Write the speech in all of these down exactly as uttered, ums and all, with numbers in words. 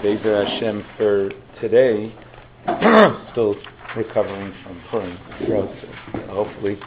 Be'ezer Hashem for today. Still recovering from Purim, so hopefully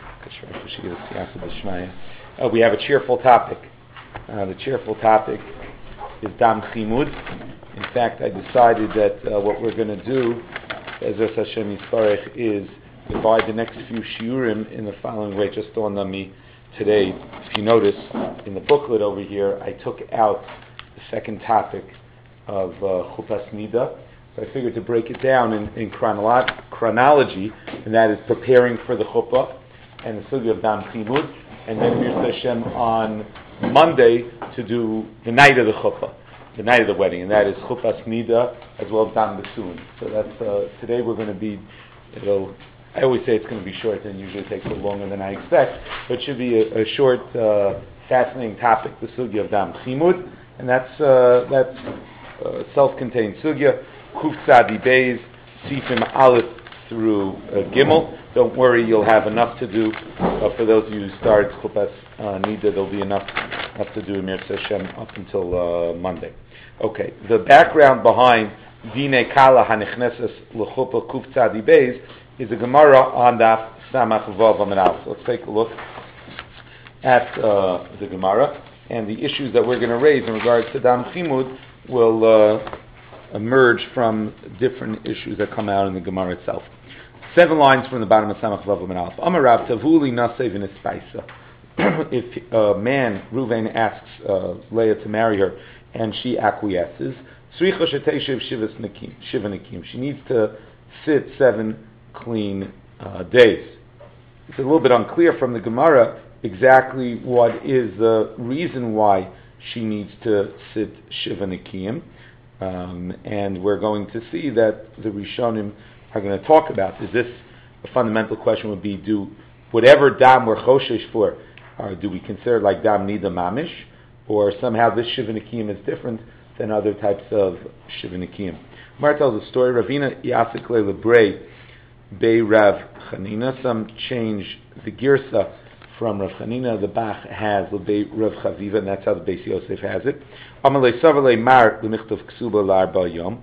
uh, we have a cheerful topic. Uh, the cheerful topic is Dam Chimud. In fact, I decided that uh, what we're going to do, Be'ezer Hashem Yisparech, is divide the next few shiurim in the following way. Just dawned on me today. If you notice in the booklet over here, I took out the second topic of uh, Chupas Nida. So I figured to break it down in, in chronolo- chronology, and that is preparing for the chuppah and the sugya of Dam Chimud, and then Mir Hashem on Monday to do the night of the chuppah, the night of the wedding, and that is Chupas Nida as well as Dam Besun. So that's uh, today we're going to be. It'll. I always say it's going to be short, and usually it takes a little longer than I expect, but it should be a, a short, uh, fascinating topic, the sugya of Dam Chimud, and that's uh, that's uh, self-contained sugya. Kuf Tzadi Beis, Sifim Aleph through uh, Gimel. Don't worry, you'll have enough to do. Uh, for those of you who started Chupas uh, Nida, there'll be enough enough to do in Mir Hashem up until uh, Monday. Okay, the background behind Dine Kala Hanichneses L'Chuppah Kuf Tzadi Beis is a Gemara on Daf Samach Vav Amud Aleph. So let's take a look at uh, the Gemara, and the issues that we're going to raise in regards to Dam Chimud will uh, emerge from different issues that come out in the Gemara itself. Seven lines from the bottom of Samach Vav Amud Aleph. Amarav Tavuli Nasei V'Nispaisa. If a man, Reuven, asks uh, Leah to marry her, and she acquiesces, Sricha Sheteshiv Shivas Nikim. Shiva Nikim. She needs to sit seven clean uh, days. It's a little bit unclear from the Gemara exactly what is the reason why she needs to sit Shiva Nikiyim. Um, and we're going to see that the Rishonim are going to talk about, is this, a fundamental question would be, do whatever Dam we're Choshesh for, uh, do we consider like Dam Nida Mamish, or somehow this Shiva Nikiyim is different than other types of Shiva Nikiyim? Mar tells a story, Ravina Yasik Lebrei Bei Rav Chanina. Some change the girsa from Rav Chanina. The Bach has Bei Rav Chaviva, and that's how the Beis Yosef has it. Amalei Savalei Mar L'Michtav Ksuba L'Arba Yom.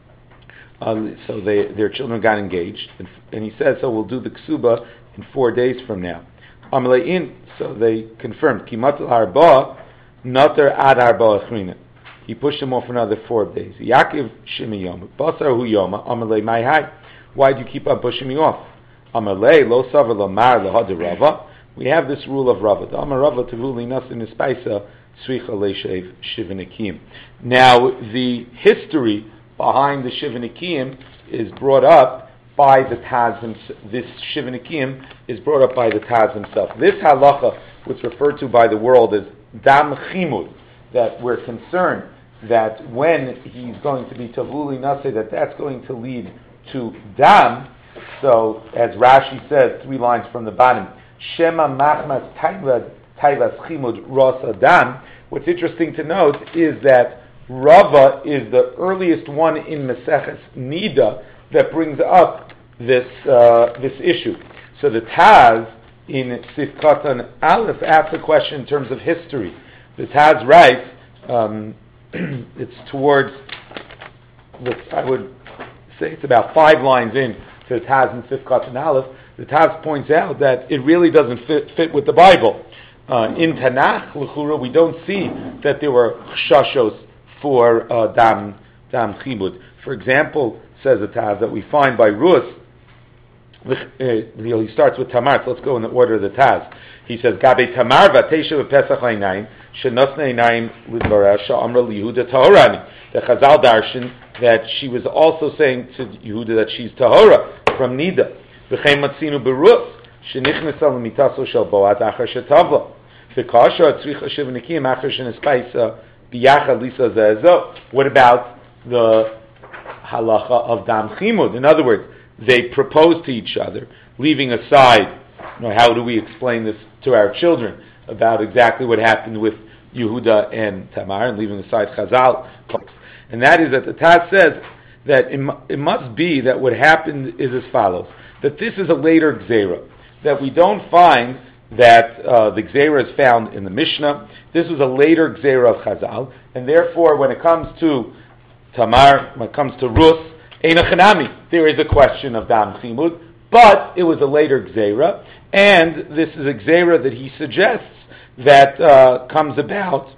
So they, their children got engaged, and, and he says, so we'll do the Ksuba in four days from now. Amalei In, so they confirmed Kimat L'Arba Nater Ad Arba Achrina. He pushed him off for another four days. Yaakov Shimi Yom Basar Hu Yoma Amalei Mai Hai. Why do you keep on pushing me off? Amalei lo savar lamar lahad Rava. We have this rule of Rava. Amar Rava tevuli nasin ispaisa sricha leishev shivanikim. Now the history behind the shivanikim is brought up by the Taz himself. This shivanikim is brought up by the Taz himself. This halacha, which is referred to by the world as dam chimud, that we're concerned that when he's going to be tavuli nase, that that's going to lead to dam. So as Rashi says, three lines from the bottom, Shema machmas taivas chimud ros adam. What's interesting to note is that Rava is the earliest one in Maseches Nida that brings up this uh, this issue. So the Taz in Sif Katan Aleph asks a question in terms of history. The Taz writes, um, it's towards, I would say it's about five lines in to the Taz and Sifkat and Aleph. The Taz points out that it really doesn't fit, fit with the Bible. Uh, in Tanakh, L'chura, we don't see that there were chashos for uh, Dam Dam Chimud. For example, says the Taz, that we find by Rus, uh, he starts with Tamar, so let's go in the order of the Taz. He says, Gabe Tamar v'teisha v'pesach ha'inayim, shenosne einayim l'dvarah sha'amra liYehuda tahorani. The Chazal darshan that she was also saying to Yehuda that she's tahora from Nida. V'chein matzinu berus shenichnesah l'mitaso shel Boaz achar shetavla. V'kasha tzricha shivanikim achar shenispaisa biyachad lisa zezo. What about the halacha of Dam Chimud? In other words, they proposed to each other, leaving aside, you know, how do we explain this to our children about exactly what happened with Yehuda and Tamar, and leaving aside Chazal. And that is that the Taz says that it, it must be that what happened is as follows, that this is a later Gzeira, that we don't find that uh, the Gzeira is found in the Mishnah. This was a later Gzeira of Chazal, and therefore when it comes to Tamar, when it comes to Rus, Eina Chanami, there is a question of Dam Chimud, but it was a later Gzeira, and this is a Gzeira that he suggests that uh, comes about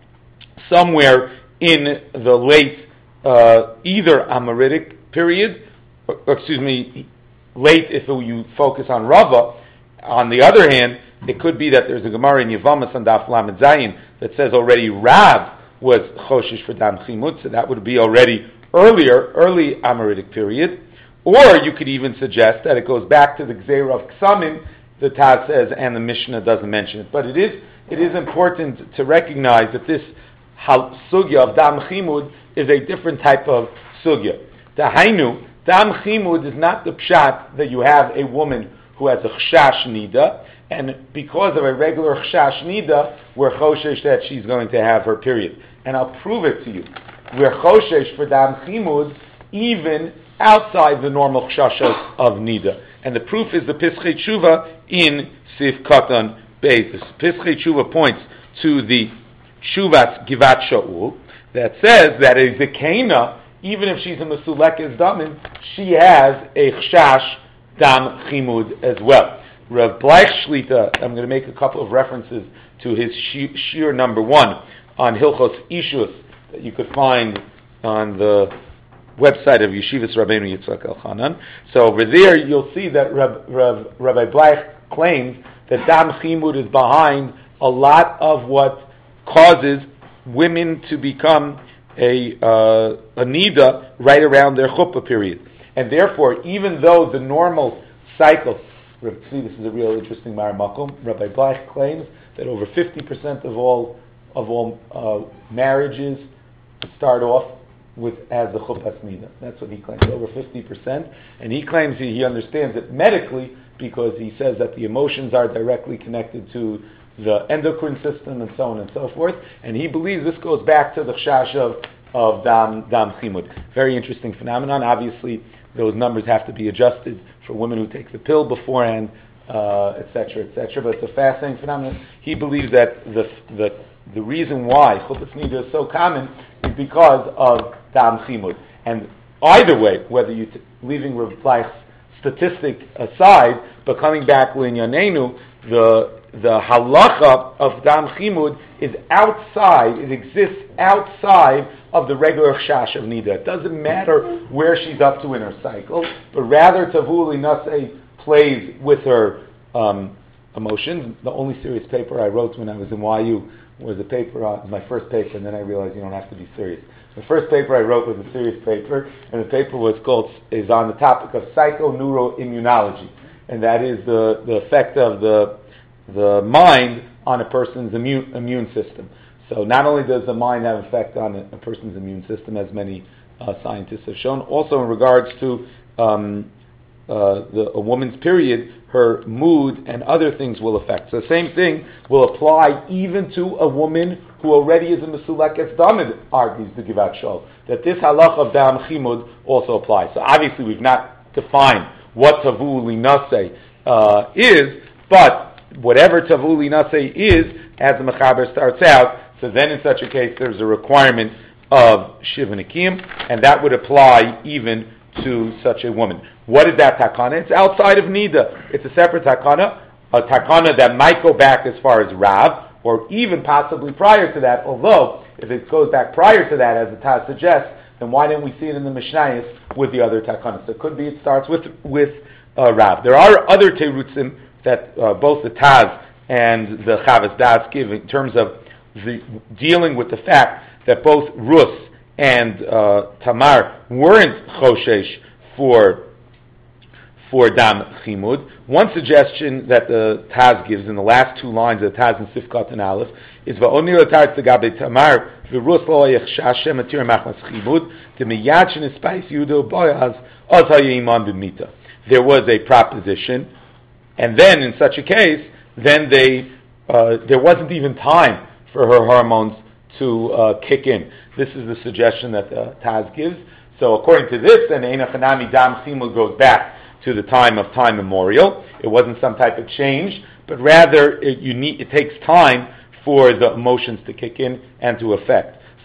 somewhere in the late, uh, either Amoritic period, or, or excuse me, late if you focus on Rava. On the other hand, it could be that there's a Gemara in Yevamos on Daf Lamed Zayin that says already Rav was Choshesh for Dam Chimud, so that would be already earlier, early Amoritic period. Or you could even suggest that it goes back to the Gzeira of Ksamim, the Taz says, and the Mishnah doesn't mention it. But it is it is important to recognize that this hal- sugya of Dam Chimud is a different type of sugya. Dahainu, Dam Chimud is not the pshat that you have a woman who has a chshash nida, and because of a regular chshash nida, we're choshesh that she's going to have her period. And I'll prove it to you. We're choshesh for Dam Chimud even outside the normal chshashas of nida. And the proof is the Pischei Tshuva in Sif Katan Beis. The Pischei Tshuva points to the Tshuvat Givat Shaul that says that a Zekena, even if she's a Mesulekes Damin, she has a chshash Dam Chimud as well. Rav Bleich Shlita, I'm going to make a couple of references to his shir number one on Hilchos Ishus that you could find on the website of Yeshivas Rabbeinu Yitzchak Elchanan. So over there you'll see that Rab, Rab, Rabbi Bleich claims that Dam Chimud is behind a lot of what causes women to become a, uh, a nida right around their chuppah period. And therefore, even though the normal cycle, see, this is a real interesting maramakum, Rabbi Bleich claims that over fifty percent of all of all uh, marriages start off with as the chuppah nida. That's what he claims, over fifty percent. And he claims he, he understands it medically because he says that the emotions are directly connected to the endocrine system and so on and so forth. And he believes this goes back to the chash of, of Dam, Dam Chimud. Very interesting phenomenon. Obviously, those numbers have to be adjusted for women who take the pill beforehand, uh, et cetera, et cetera. But it's a fascinating phenomenon. He believes that the the, the reason why chuppah nida is so common is because of Dam Chimud. And either way, whether you t- leaving Rav Bleich's statistic aside, but coming back to Inyanenu, the the halacha of Dam Chimud is outside. It exists outside of the regular chash of nida. It doesn't matter where she's up to in her cycle, but rather Tavuli Naseh plays with her um, emotions. The only serious paper I wrote when I was in Y U was a paper on my first paper, and then I realized you don't have to be serious. The first paper I wrote was a serious paper, and the paper was called is on the topic of psychoneuroimmunology, and that is the, the effect of the the mind on a person's immune immune system. So not only does the mind have effect on a, a person's immune system, as many uh, scientists have shown, also in regards to um, uh, the, a woman's period, her mood and other things will affect. So the same thing will apply even to a woman who already is a Mesulekes Damin, argues the Givat Shaul, that this halach of Dam Chimud also applies. So obviously we've not defined what Tavuli Naseh uh, is, but whatever Tavuli Naseh is, as the Mechaber starts out, so then in such a case there's a requirement of Shiva Nikim, and that would apply even to such a woman. What is that takana? It's outside of Nida. It's a separate takana, a takana that might go back as far as Rav, or even possibly prior to that, although if it goes back prior to that, as the Taz suggests, then why didn't we see it in the Mishnayos with the other takanas? So it could be it starts with with uh, Rav. There are other terutzim that uh, both the Taz and the Chavas Das give in terms of the, dealing with the fact that both Rus and uh, Tamar weren't choshesh for for Dam Chimud. One suggestion that the Taz gives in the last two lines of the Taz in Sifkat and Aleph is va'oni l'tar t'gabe Tamar v'Rus lo yechshashem atir machmas chimud t'miyad shenispais Yudo Boaz az hayiman b'mita. There was a proposition, and then in such a case, then they uh, there wasn't even time for her hormones to uh, kick in. This is the suggestion that the Taz gives. So according to this, then Eina Chanami Dam Chimud goes back to the time of time memorial. It wasn't some type of change, but rather it, you need, it takes time for the emotions to kick in and to affect.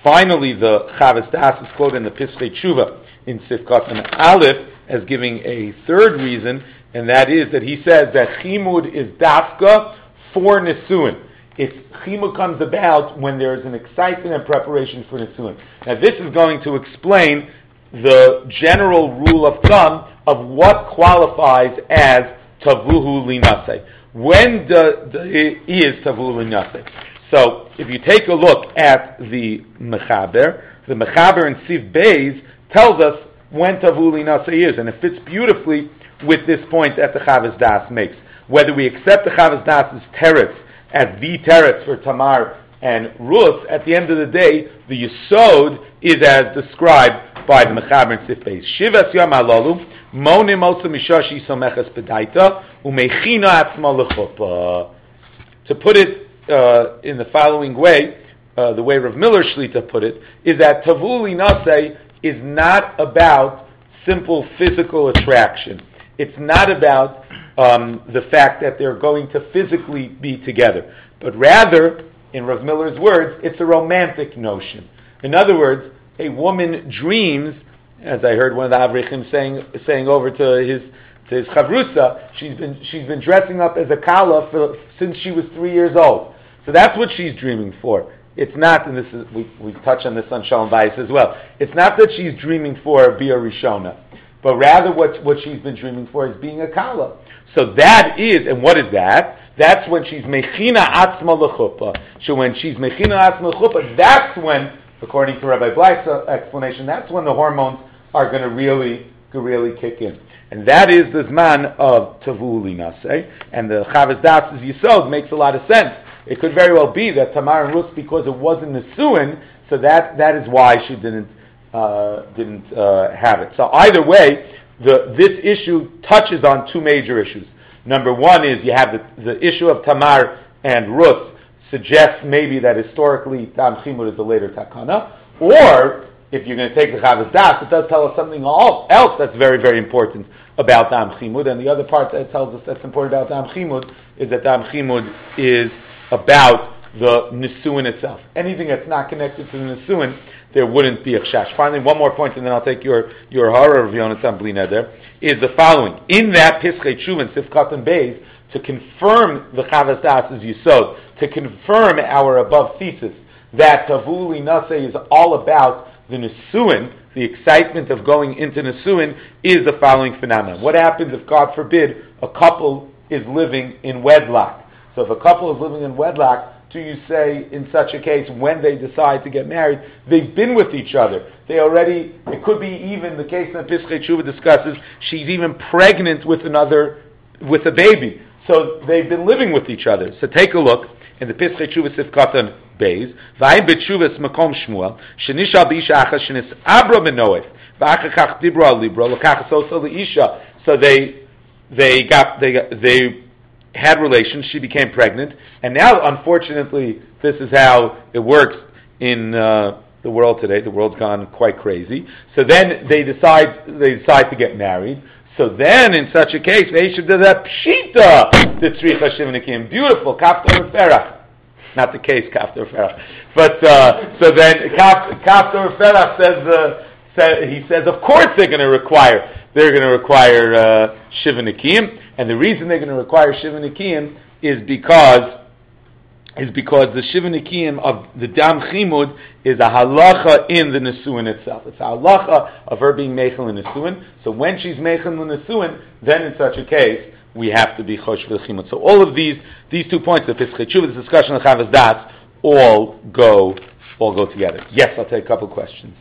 Finally, the Chavas Das is quoted in the Pischei Tshuva in Sifkat and Aleph as giving a third reason, and that is that he says that Chimud is Dafka for Nisuin. It's Chimud comes about when there is an excitement and preparation for Nisuin. Now this is going to explain the general rule of thumb of what qualifies as Tavuhu Linaseh. When the, the, is Tavuhu Linaseh? So, if you take a look at the Mechaber, the Mechaber in Siv Beis tells us when Tavuhu Linaseh is, and it fits beautifully with this point that the Chavas Das makes. Whether we accept the Chavas Das' teretz as the teretz for Tamar and Ruth, at the end of the day, the Yesod is as described by the Mechaber in Siv Beis. Shivas Yom Alalu, Monim Osa Mishashi Someches Pedaita, Umechina Atzma Lechuppah. To put it uh, in the following way, uh, the way Rav Miller Shlita put it, is that Tavuhu Linaseh is not about simple physical attraction. It's not about um, the fact that they're going to physically be together, but rather, in Rav Miller's words, it's a romantic notion. In other words, a woman dreams, as I heard one of the Avrichim saying, saying over to his to his chavrusa, she's been she's been dressing up as a kala for, since she was three years old. So that's what she's dreaming for. It's not, and this is we we touch on this on Shalom Bayis as well. It's not that she's dreaming for Bia Rishona, but rather what what she's been dreaming for is being a kala. So that is, and what is that? That's when she's mechina atzma lechuppah. So when she's mechina atzma lechuppah, that's when, according to Rabbi Bleich's explanation, that's when the hormones are going to really, really kick in. And that is the zman of Tavuhu Linaseh. And the Chavas Das' Yisod makes a lot of sense. It could very well be that Tamar and Ruth, because it wasn't Nesuin, so that, that is why she didn't uh, didn't uh, have it. So either way, the, this issue touches on two major issues. Number one is you have the, the issue of Tamar and Ruth suggests maybe that historically Dam Chimud is a later takana, or if you're going to take the Chavas Das, it does tell us something else that's very, very important about Dam Chimud, and the other part that tells us that's important about Dam Chimud is that Dam Chimud is about the Nisuin itself. Anything that's not connected to the Nisuin, there wouldn't be a chash. Finally, one more point, and then I'll take your, your horror of Yonatan Bli Neder, is the following. In that Pischei Tshuva, Sifkat and Beis, to confirm the Chavas Das' Yisod, to confirm our above thesis, that Tavuhu Linaseh is all about the Nisuin, the excitement of going into Nisuin, is the following phenomenon. What happens if, God forbid, a couple is living in wedlock? So if a couple is living in wedlock, do you say, in such a case, when they decide to get married, they've been with each other. They already, it could be even the case that Pischei Tshuva discusses, she's even pregnant with another, with a baby. So they've been living with each other. So take a look in the Pischei Tshuva Sifkatan Beis, V'ayim b'tshuvas makom Shmuel, shenishal b'isha achas shenis abra b'noef, v'achakach dibra al libra, l'kachas osa l'isha. So they, they got, they got, they had relations, she became pregnant, and now, unfortunately, this is how it works in uh, the world today. The world's gone quite crazy. So then they decide, they decide to get married. So then, in such a case, they should do that pshita, the tzricha shivnikim, beautiful, kafta referach. Not the case, kafta referach. But, uh, so then, kafta referach says, uh, says, he says, of course they're going to require, they're going to require, uh, shivnikim, and the reason they're going to require shivnikim is because, is because the shivnikim of the Dam Chimud is a halacha in the Nesuin itself. It's a halacha of her being meichel in Nesuin. So when she's meichel in Nesuin, then in such a case, we have to be chosh for the Chimud. So all of these, these two points, the Pischei Tshuva, the discussion of Chavas Das, all go, all go together. Yes, I'll take a couple of questions.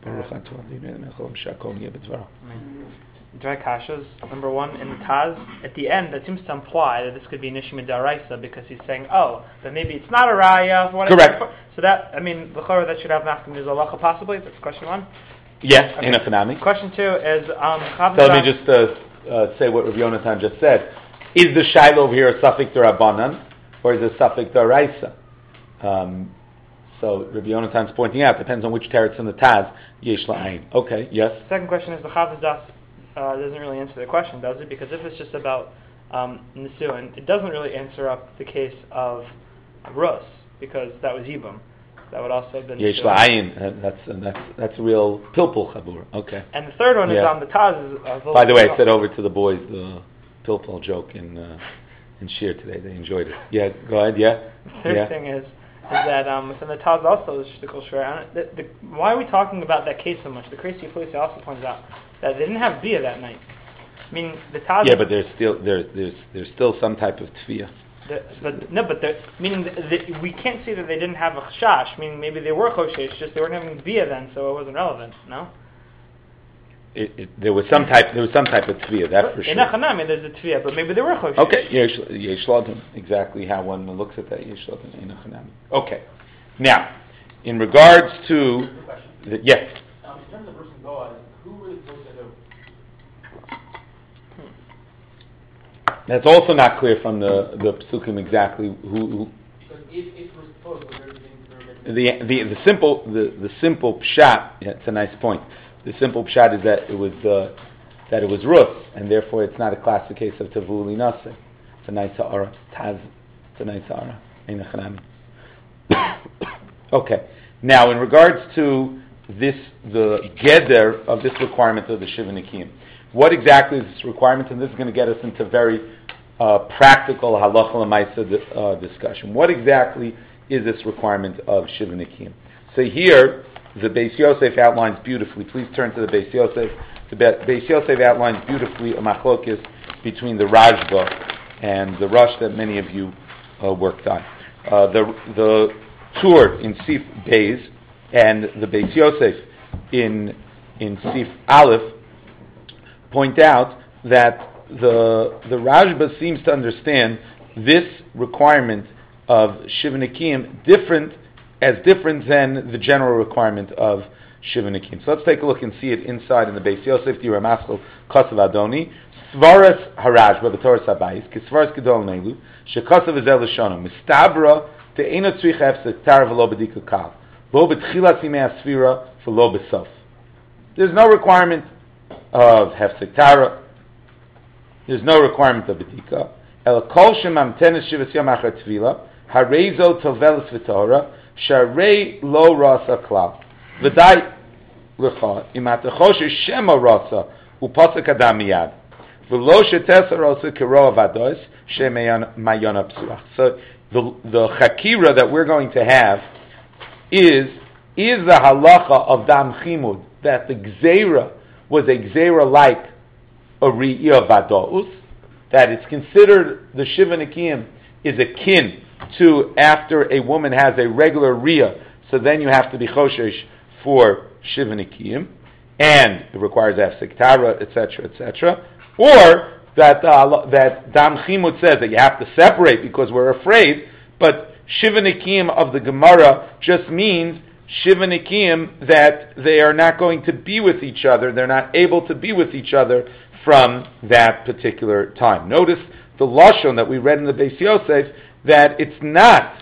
Dry kashas. Number one, in the Taz, at the end, that seems to imply that this could be Nishma Daraisa because he's saying, oh, but maybe it's not a Raya. For what Correct. So that, I mean, the Chorah that should have Naftam is Alacha possibly? That's question one. Yes, okay. in a Fanami. Question two is, um, so let me just uh, uh, say what Rav Yonatan just said. Is the Shiloh over here a Safik D'Rabbanan, or is it a Safik D'Oraisa? Um, so Rav Yonatan's pointing out, depends on which teretz in the Taz, Yesh La'ayin. Okay, yes? Second question is, the Chavas Das Uh, doesn't really answer the question, does it? Because if it's just about um, Nisuin, it doesn't really answer up the case of Rus, because that was Yibum. That would also have been Yesh true. la'ayin. Uh, That's uh, that's that's real pilpul chabur. Okay. And the third one is Yeah. on the Taz. Is, uh, By the way, I said over to the boys the pilpul joke in uh, in Shir today. They enjoyed it. Yeah. Go ahead. Yeah. The third Yeah. thing is is that um, within the Taz also is shtickle shver. I don't- the- the- Why are we talking about that case so much? The Crazy Police also points out that they didn't have bia that night. I mean, the Taz. Yeah, but there's still there there's there's still some type of tefiyah. The, but no, but the, meaning the, the, we can't say that they didn't have a chash. Meaning maybe they were choshesh, just they weren't having bia then, so it wasn't relevant. No. It, it, there was some type there was some type of tefiyah, that for In sure. Achanami, there's a tefiyah, but maybe they were choshesh. Okay, yesh yesh ladim. Exactly how one looks at that yesh ladim in Achanami. Okay. Now, in regards to the, yes. Um, in terms of versus Boaz, who really supposed to who? That's also not clear from the the psukim exactly who, who Because if, if it was supposed, was there anything to the the the simple the, the simple pshat. Yeah, it's a nice point. The simple pshat is that it was uh, that it was Ruth, and therefore it's not a classic case of tavuli nase. It's a nice ha'ara. Taz. It's a nice ha'ara. Ein achanami. Okay. Now, in regards to this, the geder of this requirement of the Shiva Nikim, what exactly is this requirement? And this is going to get us into very uh, practical halacha l'maisa uh, discussion. What exactly is this requirement of Shiva Nikim? So here, the Beis Yosef outlines beautifully. Please turn to the Beis Yosef. The Be- Beis Yosef outlines beautifully a machlokes between the Rashba and the Rush that many of you uh, worked on. Uh, the the Tur in Sif Beis and the Beis Yosef in in Sif Aleph point out that the the Rashba seems to understand this requirement of Shiva Nikim different as different than the general requirement of Shiva Nikim. So let's take a look and see it inside in the Beis Yosef Dira Maskal Kasav Adoni Svaras Harashba B'Torah Sabayis Kisvaras Gedol Neilu Shekasav Ezel L'Shonim Mistabra Te'ena Tzrich Hefsek Tar V'Lo B'Dika Kal Lo B'Tchilas Yimei Asfira V'Lo B'Sof. There's no requirement of Hefsek Tara. There's no requirement of B'Dika. El Kol Shemam Tenes Shivas Yom Achar Tvila Harezo Tovelis V'Torah Sharei Lo Rasa Klal V'Dai L'Cha Imat Echoshe Shema Rasa U'Pasek Adam Miyad V'Lo Shetesa Rasa Kiro Avados Shemeyan Mayona Psuach. So the the Chakira that we're going to have is is the halacha of Dam Chimud that the Gzeira was a Gzeira like a Ri'iyah Vados, that it's considered the Shiva Nikim is akin to after a woman has a regular Riyah, so then you have to be Choshesh for Shiva Nikim, and it requires Hefsek Tara, et cetera, et cetera, or that uh, that Dam Chimud says that you have to separate because we're afraid, but Shiva Nikim of the Gemara just means Shiva Nikim that they are not going to be with each other, they're not able to be with each other from that particular time. Notice the Lashon that we read in the Beis Yosef, that it's not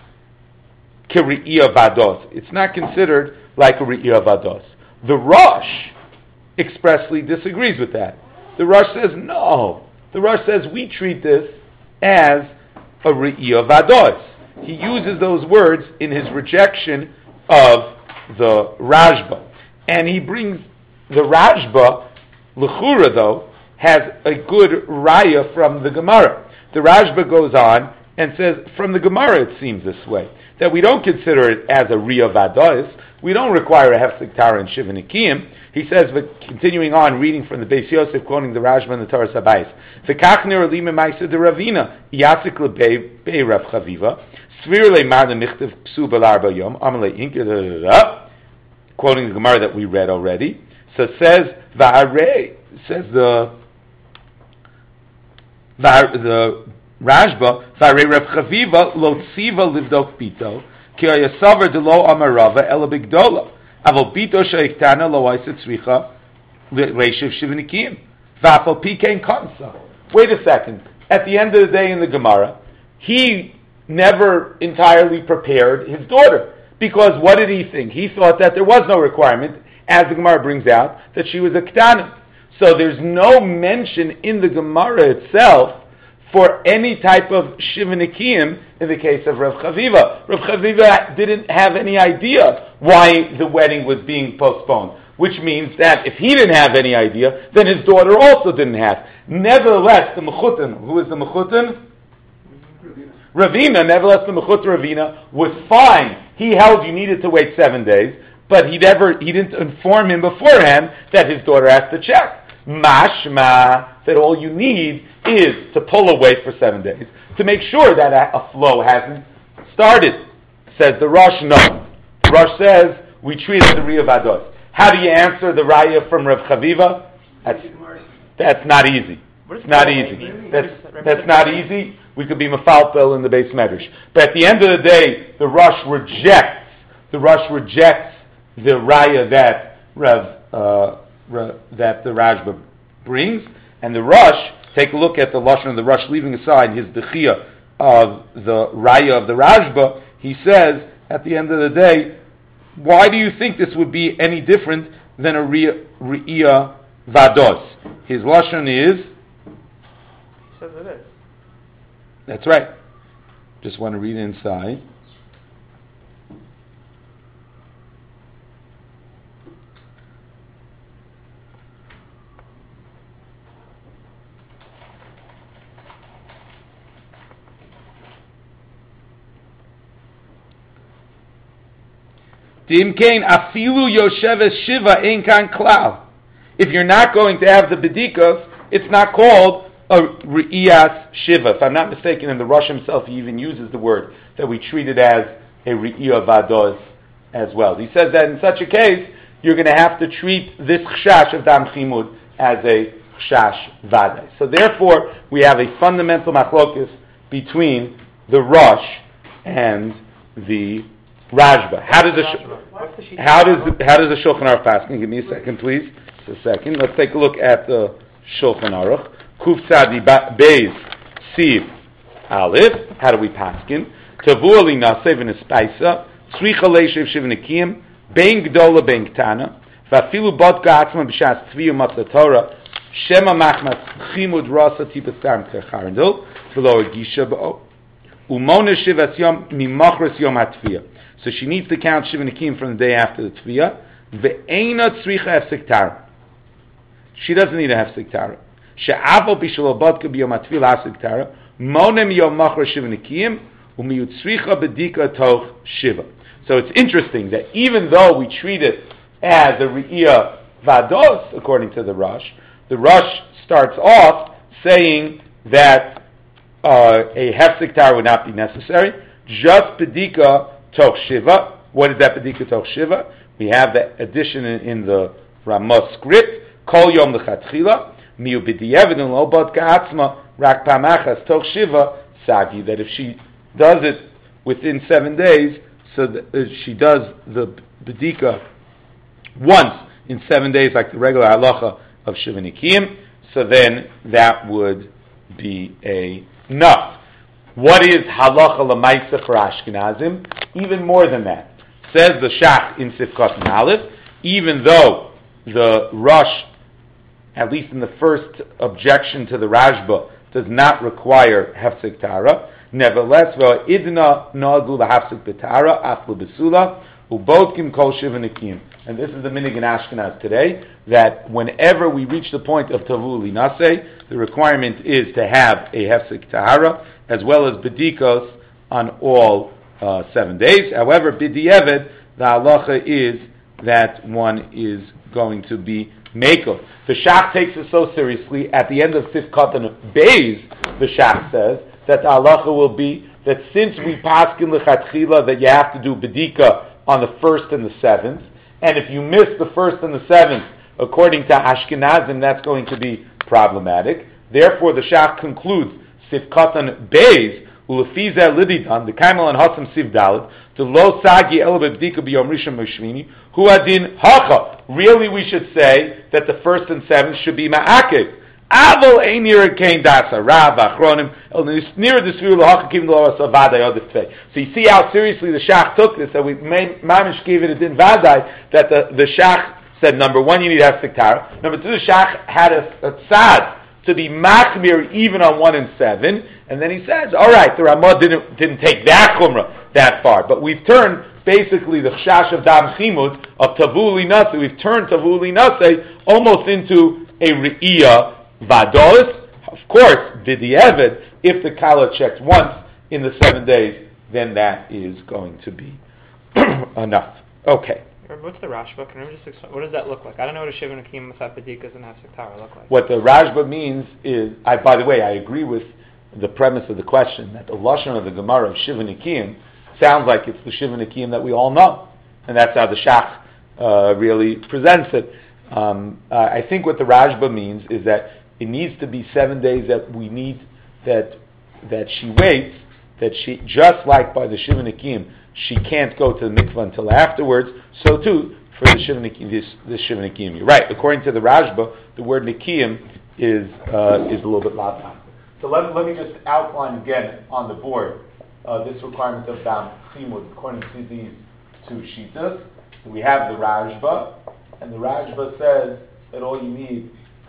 K'ri'iyah Vados. It's not considered like a Ri'iyah Vados. The Rosh expressly disagrees with that. The Rosh says, no. The Rosh says, we treat this as a Ri'iyah Vados. He uses those words in his rejection of the Rashba. And he brings the Rashba, L'chura though, has a good raya from the Gemara. The Rashba goes on and says, from the Gemara it seems this way, that we don't consider it as a Riya Vados, we don't require a Hefsek Tara and Shiva Nikim. He says, but continuing on, reading from the Beis Yosef, quoting the Rashba and the Torah Sabayis, V'kach nir lima ma'isa de Ravina, Yasik lebei Rav Chaviva, Svir le'mar le'michtav psu b'larba yom, Amalei inka da da da, quoting the Gemara that we read already. So it says, V'arei, says the the Rashba, V'arei Rav Chaviva lo tziva livdok pito, ki hayasavar de lo amarava ela bigdola. Aval bito sheiktana lo aisa tzricha reishiv shivnikim. V'afal pikein kansa. Wait a second. At the end of the day in the Gemara, he never entirely prepared his daughter. Because what did he think? He thought that there was no requirement, as the Gemara brings out, that she was a ktanim. So there's no mention in the Gemara itself for any type of Shiva Nikiyim in the case of Rav Chaviva. Rav Chaviva didn't have any idea why the wedding was being postponed, which means that if he didn't have any idea, then his daughter also didn't have. Nevertheless, the Mechutin, who is the Mechutin? Ravina, nevertheless the Mechutin Ravina was fine. He held you needed to wait seven days, but he never, he didn't inform him beforehand that his daughter has to check. Mashma, that all you need is to pull away for seven days to make sure that a, a flow hasn't started. Says the Rosh, no. The Rosh says, we treat it the Riyah Vados. How do you answer the Raya from Rav Chaviva? That's, that's not easy. It's not easy. That's, that's not easy. We could be mafalpel in the base medrash. But at the end of the day, the Rosh rejects, the Rosh rejects the Raya that Rav, uh, Rav, that the Rashba brings, and the Rosh, take a look at the Lashon of the Rosh, leaving aside his dechia of the Raya of the Rashba. He says, at the end of the day, why do you think this would be any different than a Riyah Vados? His Lashon is... He says it is. That's right. Just want to read inside. Afilu Yosheves Shiva Ein Kan Klal. If you're not going to have the bedikos, it's not called a Re'iyas Shiva. If I'm not mistaken, in the Rosh himself, he even uses the word that we treat it as a Re'iyah Vados as well. He says that in such a case, you're going to have to treat this Chshash of Dam Chimud as a Chshash Vadai. So therefore, we have a fundamental machlokes between the Rosh and the Rashba. How does the how does the, how does the Shulchan Aruch paskin? Give me a second, please. Just a second. Let's take a look at the Shulchan Aruch. Kuf Tzadi Beis Siv Aleph. How do we paskin? Tavu Ali Nasev in Espaisa. Tzricha Leishev Shiv Nekim. Bein Gdola Bein Ktana. Vafilu Bot Gaatzma B'Shas Tzviyu Matzah Torah. Shema Machmas Chimud Rasa Tipas Tam Kecharndil. V'lo Gisha B'o. Umona Shiv Asyom Mimachras Yom HaTviyah. So she needs to count Shiva Nikim from the day after the Tviyah. Ve'ena tzricha hefsek tara. She doesn't need a hefsek tara. She'avo b'shelo bodka b'yom hatviyah hasek tara. Monem yom machra Shiva Nikim. U'miyut tzricha bedika toch Shiva. So it's interesting that even though we treat it as a Re'iyah Vados, according to the Rosh, the Rosh starts off saying that uh, a hefsek tara would not be necessary. Just bedika Toch Shiva. What is that Bedika Toch Shiva? We have the addition in, in the Ramah script. Kol Yom L'Chatchila. Miu B'di'evid and Lo Bot Ka'atzma Rak Pamachas Toch Shiva Sagi. That if she does it within seven days, so that if she does the Bedika once in seven days, like the regular halacha of Shiva Nikim, so then that would be a enough. What is halacha l'maisa for Ashkenazim? Even more than that. Says the Shach in Sifkat Aleph, even though the Rosh, at least in the first objection to the Rashba, does not require hefsek tara, nevertheless, v'idna nagu l'hafsek b'tara, aflu b'sula, u'bodkim kol shiva nikim. And this is the minig in Ashkenaz today, that whenever we reach the point of tavu linaseh, the requirement is to have a hefsek tahara, as well as bedikos on all uh, seven days. However, b'di'evid, the halacha is that one is going to be mekel. The Shach takes it so seriously, at the end of Sifkat and Beis, the Shach says that the halacha will be that since we paskin l'chatchila that you have to do bedika on the first and the seventh, and if you miss the first and the seventh, according to Ashkenazim, that's going to be problematic. Therefore, the Shach concludes Sifkatan Beis Ulefiza Lididan the Kaimel and Hatzim Siv Dalet to Lo Sagi Elbe Bdika B'Yom Rishon Mishmini Hu Adin Hacha. Really, we should say that the first and seventh should be Ma'akev. Avol Einir Kain Dasa Rav Achronim El Nisnir Desviru Lahacha Kim Lo Savadai Odifei. So you see how seriously the Shach took this. That we Mamish gave it a din Vadai. That the the Shach said, number one, you need hefsek tara. Number two, the Shach had a, a tzad to be machmir even on one and seven, and then he says, all right, the Ramah didn't didn't take that chumrah that far, but we've turned basically the chash of dam chimud of tavuli nase, we've turned tavuli nase almost into a re'iyah vados. Of course, b'di'evid, if the kala checks once in the seven days, then that is going to be enough. Okay. What's the Rashba? Can you just explain? What does that look like? I don't know what a Shiva Nakim without Bedikas and Hafsaktara look like. What the Rashba means is, I, by the way, I agree with the premise of the question, that the Lashon of the Gemara of Shiva Nakim sounds like it's the Shiva Nakim that we all know. And that's how the Shach uh, really presents it. Um, uh, I think what the Rashba means is that it needs to be seven days that we need, that that she waits, that she, just like by the Shiva Nakim, she can't go to the mikvah until afterwards, so too for the Shiva Nakim, this, this Shiva Nakim. You're right, according to the Rashba, the word Nakim is uh, is a little bit louder. So let, let me just outline again on the board uh, this requirement of Dam Chimud according to these two shitas. So we have the Rashba, and the Rashba says that all you need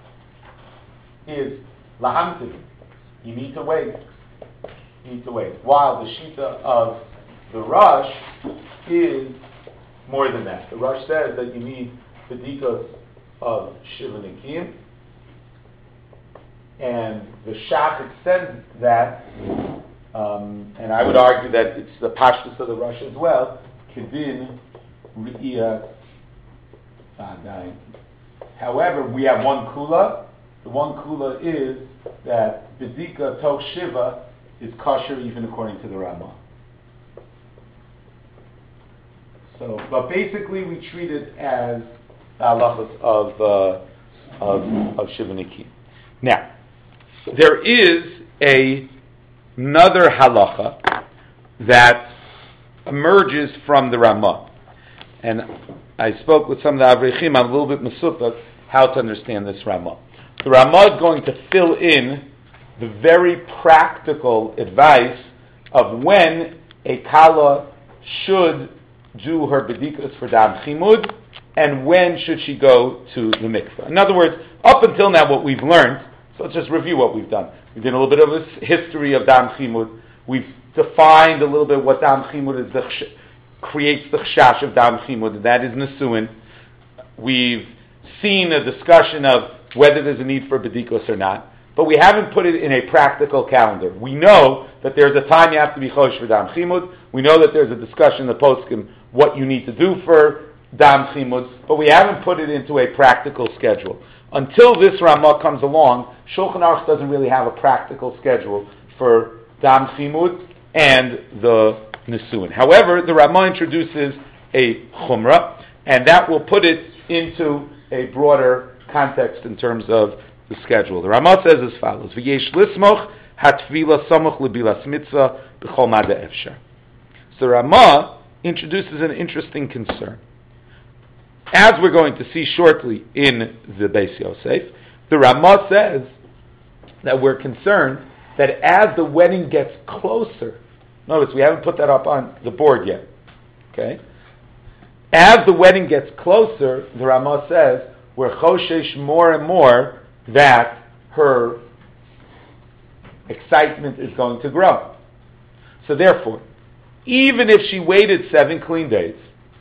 is Lahamtiv. You need to wait. You need to wait. While the shita of the Rosh is more than that. The Rosh says that you need the bedikas of Shiva Nakim, and the Shach extends that, um, and I would argue that it's the pashtus of the Rosh as well, Kedin Re'iyah V'adayin. However, we have one kula. The one kula is that bedika toch Shiva is kosher even according to the Ramah. So, but basically we treat it as the halachas of uh, of of Shiva Nakim. Now, there is a, another halacha that emerges from the Ramah, and I spoke with some of the Avrechim. I'm a little bit mesupah how to understand this Ramah. The Ramah is going to fill in the very practical advice of when a kala should do her bedikas for dam chimud, and when should she go to the mikveh. In other words, up until now what we've learned, so let's just review what we've done. We did a little bit of a history of dam chimud. We've defined a little bit what dam chimud is, the ch- creates the chash of dam chimud, and that is nesuin. We've seen a discussion of whether there's a need for bedikos or not, but we haven't put it in a practical calendar. We know that there's a time you have to be chosh for dam chimud. We know that there's a discussion in the poskim what you need to do for dam chimud, but we haven't put it into a practical schedule. Until this Ramah comes along, Shulchan Aruch doesn't really have a practical schedule for dam chimud and the nesuin. However, the Ramah introduces a chumrah, and that will put it into a broader context in terms of the schedule. The Ramah says as follows: V'yesh lismoch hatvila samoch lebilas mitzvah b'chol mada efshar. So Ramah introduces an interesting concern. As we're going to see shortly in the Beis Yosef, the Ramah says that we're concerned that as the wedding gets closer, notice we haven't put that up on the board yet, okay? As the wedding gets closer, the Ramah says, we're choshesh more and more that her excitement is going to grow. So therefore, even if she waited seven clean days,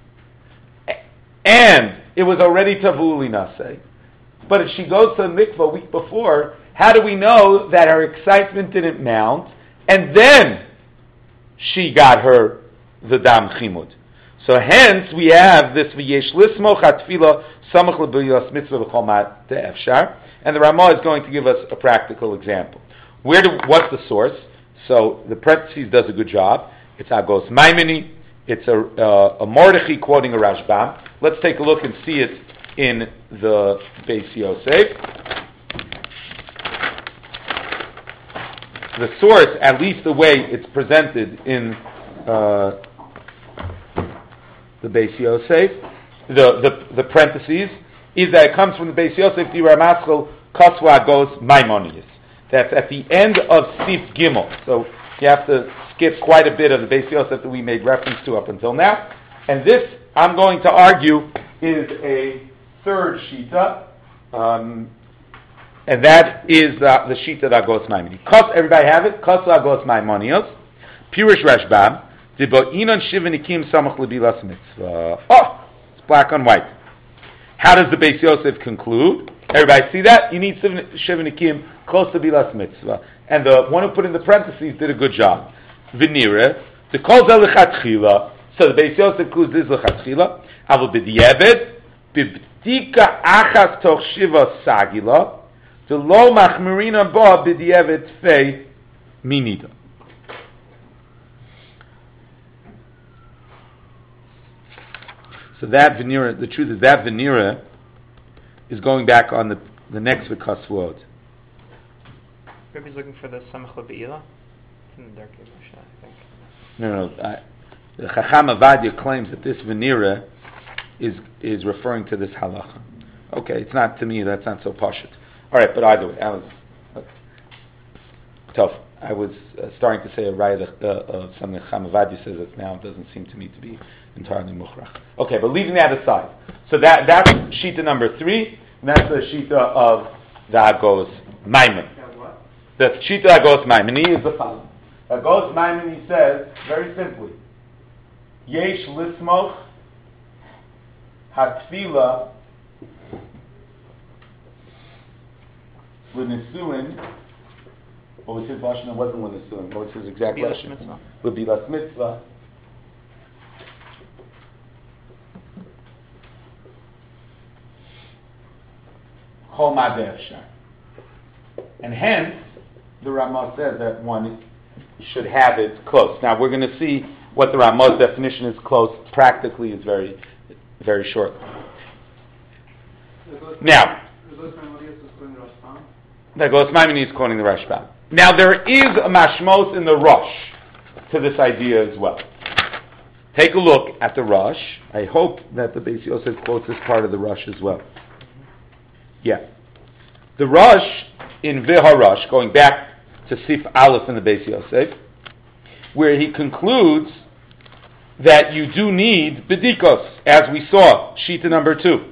and it was already tavuli naseh, but if she goes to the mikvah a week before, how do we know that her excitement didn't mount, and then she got her the dam chimud? So hence we have this v'yesh lismoch hatfila samach lebilas mitzvah v'chol mat te'efshar, and the Ramah is going to give us a practical example. Where do, what's the source? So the parentheses does a good job. It's Agos Maimoni. It's a, uh, a Mordechai quoting a Rashbam. Let's take a look and see it in the Beis Yosef. The source, at least the way it's presented in uh, the Beis Yosef, the, the, the parentheses, is that it comes from the Beis Yosef, the Ramaschal Koswa Agos Maimonides. That's at the end of Sif Gimel. So you have to skip quite a bit of the Beis Yosef that we made reference to up until now. And this, I'm going to argue, is a third shita. Um, And that is uh, the sheet of Agos Maimoni. Kos, everybody have it? Kos Agos Maimonios. Pirush Rashbam. Dibo'inon Shivanikim Samach Lebilas Mitzvah. Oh, it's black on white. How does the Beis Yosef conclude? Everybody see that? You need Shivanikim close to Bilas Mitzvah. And the one who put in the parentheses did a good job. Vinire. The Kol Zel Lechatchila. So the Beis Yosef includes this Lechatchila. Avol B'di'eved. B'bdika Achas Toch Shiva Sagila. The Lo Machmirina Ba B'di'eved Fei Minida. So that Venira, the truth is that Venira is going back on the the next Vikas word. Maybe he's looking for the Samach Lebe'ila. It's in the Dark Age, I think. No, no. I, the Chacham Avadia claims that this Venira is is referring to this halacha. Okay, it's not to me. That's not so pashut. All right, but either way, I was uh, tough. I was uh, starting to say a right uh, of something Chacham Avadia says that now doesn't seem to me to be entirely mukhrach. Okay, but leaving that aside, so that that's shita number three, and that's the shita of the Agos Maimon. The shita Agos Maimoni is the following. Agos Maimoni says very simply, Yesh lismoch hatfila l'nisuin. What was his lashon? It wasn't l'nisuin. What was his exact lashon? L'bilas mitzvah. And hence, the Ramah says that one should have it close. Now, we're going to see what the Ramah's definition is close practically is very, very short. Now, the Agos Maimoni is quoting the Rashbam. Now, there is a mashmos in the Rosh to this idea as well. Take a look at the Rosh. I hope that the Beis Yosef quotes this part of the Rosh as well. Yeah. The Rosh in V'Harosh, going back to Sif Aleph in the Beis Yosef, where he concludes that you do need bedikos, as we saw, Shita number two.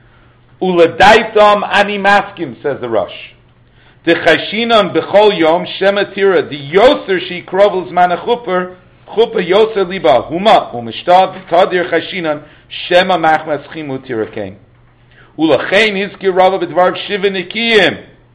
Uladaitam ani maskim, says the Rosh. The chashinan b'chol yom shematira the yoser she krovels mana chuper chupa yoser liba huma umishtav tadir chashinan shema machmas chimu tirakein. Ulachein hizkir rava b'dvar shiva nikiyim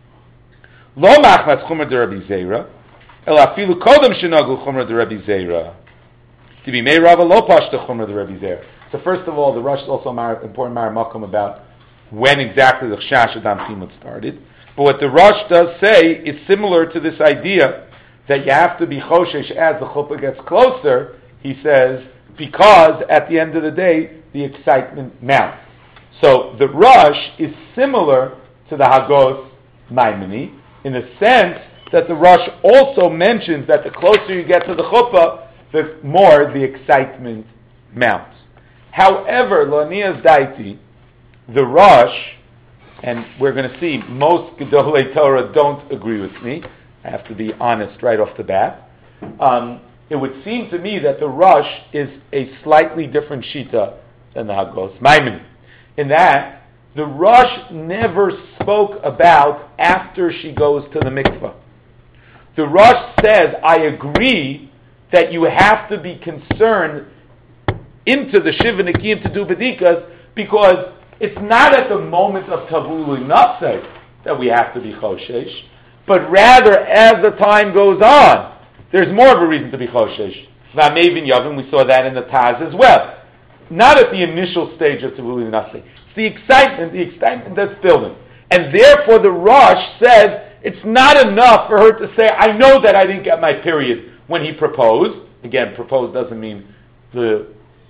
lo machmas chumer de Rabbi Zeira el afilu kodem shenagul chumer de Rabbi Zeira to be mei rava lo pashta chumer de Rabbi Zeira. So first of all, the Rosh is also an important maramakum about when exactly the chash adam chimut started. But what the Rosh does say is similar to this idea that you have to be choshesh as the chuppah gets closer. He says because at the end of the day the excitement mounts. So the Rosh is similar to the Hagos Maimoni in the sense that the Rosh also mentions that the closer you get to the chuppah, the more the excitement mounts. However, Lanias Daiti, the Rosh, and we're going to see most Gedolei Torah don't agree with me. I have to be honest right off the bat. Um, it would seem to me that the Rosh is a slightly different shita than the Hagos Maimoni. In that, the Rosh never spoke about after she goes to the mikvah. The Rosh says, I agree that you have to be concerned into the Shiva Nikiyim to do Bedikas because it's not at the moment of Tavuli Nafseh that we have to be Choshesh, but rather as the time goes on, there's more of a reason to be Choshesh. V'amevin Yavin, we saw that in the Taz as well. Not at the initial stage of Tavuli Nafseh. It's the excitement, the excitement that's building. And therefore the Rosh says it's not enough for her to say, I know that I didn't get my period when he proposed. Again, proposed doesn't mean the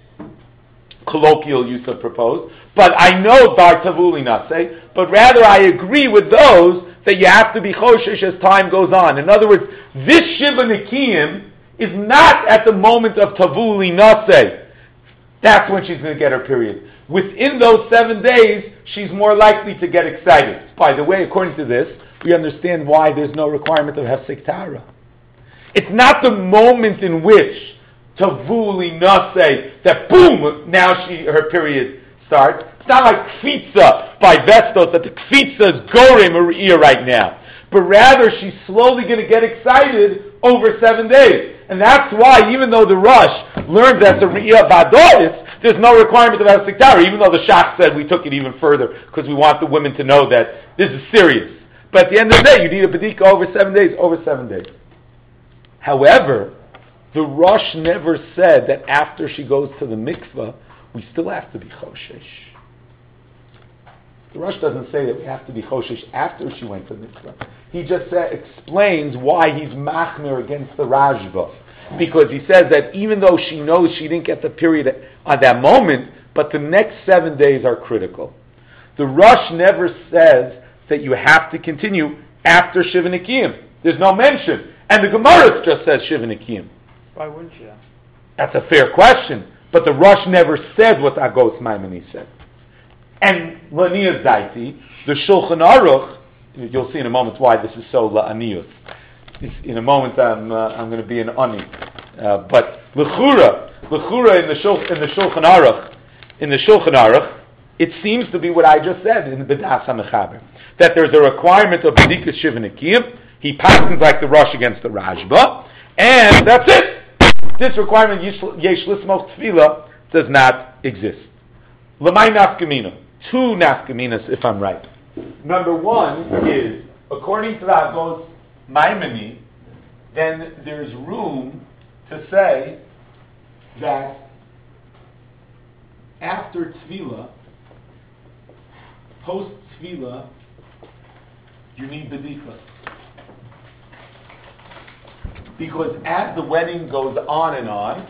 colloquial use of proposed, but I know bar tavuli naseh, but rather I agree with those that you have to be choshesh as time goes on. In other words, this Shiva Nikiyim is not at the moment of tavuli naseh. That's when she's going to get her period. Within those seven days, she's more likely to get excited. By the way, according to this, we understand why there's no requirement of hefsek tara. It's not the moment in which Tavuli Naseh, that boom, now she her period starts. It's not like kfitza by Vestos, that the kfitza is gorem or ear right now. But rather, she's slowly going to get excited over seven days. And that's why, even though the Rosh learned that the Riyah Badoris, there's no requirement of a Siktara, even though the Shach said we took it even further, because we want the women to know that this is serious. But at the end of the day, you need a Badika over seven days, over seven days. However, the Rosh never said that after she goes to the mikveh, we still have to be Choshesh. The Rosh doesn't say that we have to be Choshesh after she went to the mikveh. He just sa- explains why he's machmir against the Rashba. Because he says that even though she knows she didn't get the period at, at that moment, but the next seven days are critical. The Rosh never says that you have to continue after Shiva Nikiyim. There's no mention. And the Gemara just says Shiva Nikiyim. Why wouldn't you? That's a fair question. But the Rosh never said what Agos Maimoni said. And Lanias Daiti, the Shulchan Aruch, you'll see in a moment why this is so la'aniyus. In a moment, I'm uh, I'm going to be an ani. Uh, but l'chura, l'chura in the Shul, in the Shulchan Aruch, in the Shulchan Aruch, it seems to be what I just said in the B'das HaMechaber, that there's a requirement of B'dikas Shiva Nikiyim. He passes like the Rosh against the Rashba, and that's it. This requirement, Yesh Lismoch Tefillah, does not exist. L'may nafkamina, two nafkaminas, if I'm right. Number one is, according to the Agos Maimoni, then there's room to say that after Tefillah, post Tefillah, you need B'dika. Because as the wedding goes on and on,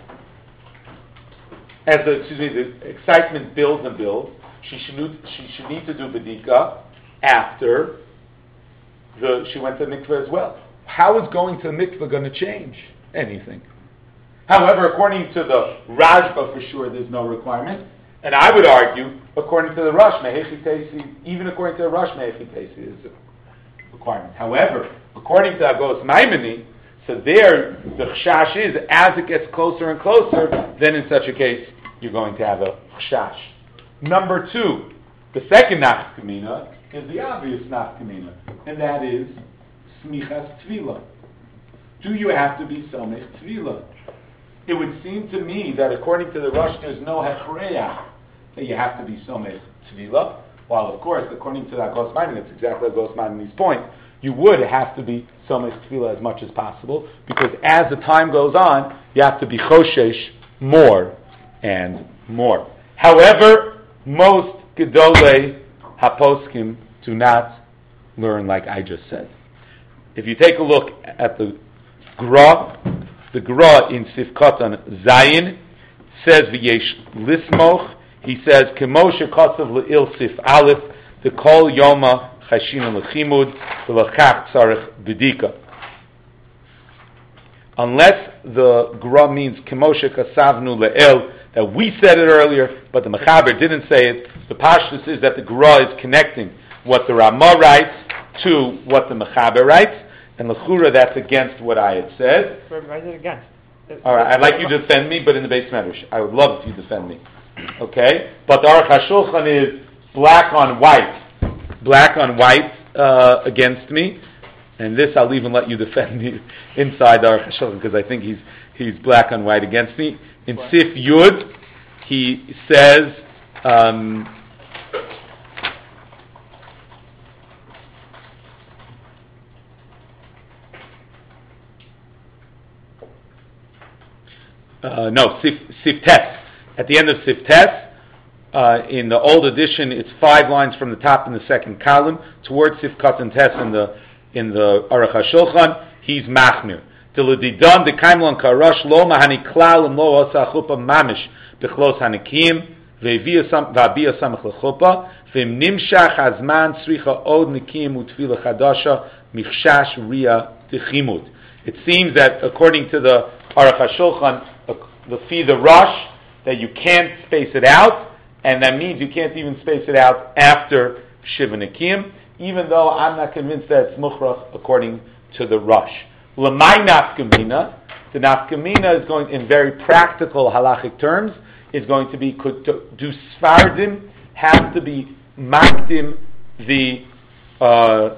as the, excuse me, the excitement builds and builds, she should, she should need to do B'dika after the, she went to the mikveh as well. How is going to the mikveh going to change anything? However, according to the Rashba, for sure, there's no requirement. And I would argue, according to the Rosh, Mehechi Teisi, even according to the Rosh, Mehechi Teisi is a requirement. However, according to Agos Maimoni, so there, the chashash is, as it gets closer and closer, then in such a case, you're going to have a chashash. Number two, the second nafkamina is the obvious nafkamina, and that is smichas tvila. Do you have to be somech tvila? It would seem to me that according to the Rosh, there's no hechreya that you have to be somech tvila, while of course, according to the Agos Maimoni, that's exactly Agos Maimoni's point, you would have to be somech tefillah as much as possible, because as the time goes on, you have to be choshesh more and more. However, most gedolei haposkim do not learn like I just said. If you take a look at the Gra, the Gra in Sifkatan Zayin says v'yesh lismoch. He says kemoshe kasav le'il sif aleph the kol yoma chashina lechimud v'lachach tzarich b'dika. Unless the Gra means kemoshe kasavnu le'el, that we said it earlier, but the Mechaber didn't say it. The Pashtus is that the Gra is connecting what the Ramah writes to what the Mechaber writes, and l'chura that's against what I had said. Why is it against? All right, I'd like you to defend me, but in the base medrash, I would love if you defend me. Okay, but the Aruch HaShulchan is black on white, black on white uh, against me, and this I'll even let you defend me inside the Aruch HaShulchan because I think he's he's black on white against me. In Sif Yud, he says. Um, Uh, no, Sif, Sif Tes. At the end of Sif Tes, uh, in the old edition, it's five lines from the top in the second column. Towards Sif Katan Tes in the in the Aruch HaShulchan, he's machmir. Diladidan dekaimlon karash lo mahani klal and lo osa chupa mamish bechlos hanikim ve'avia samach lechupa ve'im nimshach hazman tzricha od nikim utfila chadasha michshash ria tichimut. It seems that according to the Aruch HaShulchan, the fee the Rosh, that you can't space it out, and that means you can't even space it out after Shiva Nikim, even though I'm not convinced that it's Mukhrach according to the Rosh. L'may nafkamina, the nafkamina is going, in very practical halachic terms, is going to be, could do Sfardim have to be makdim the uh,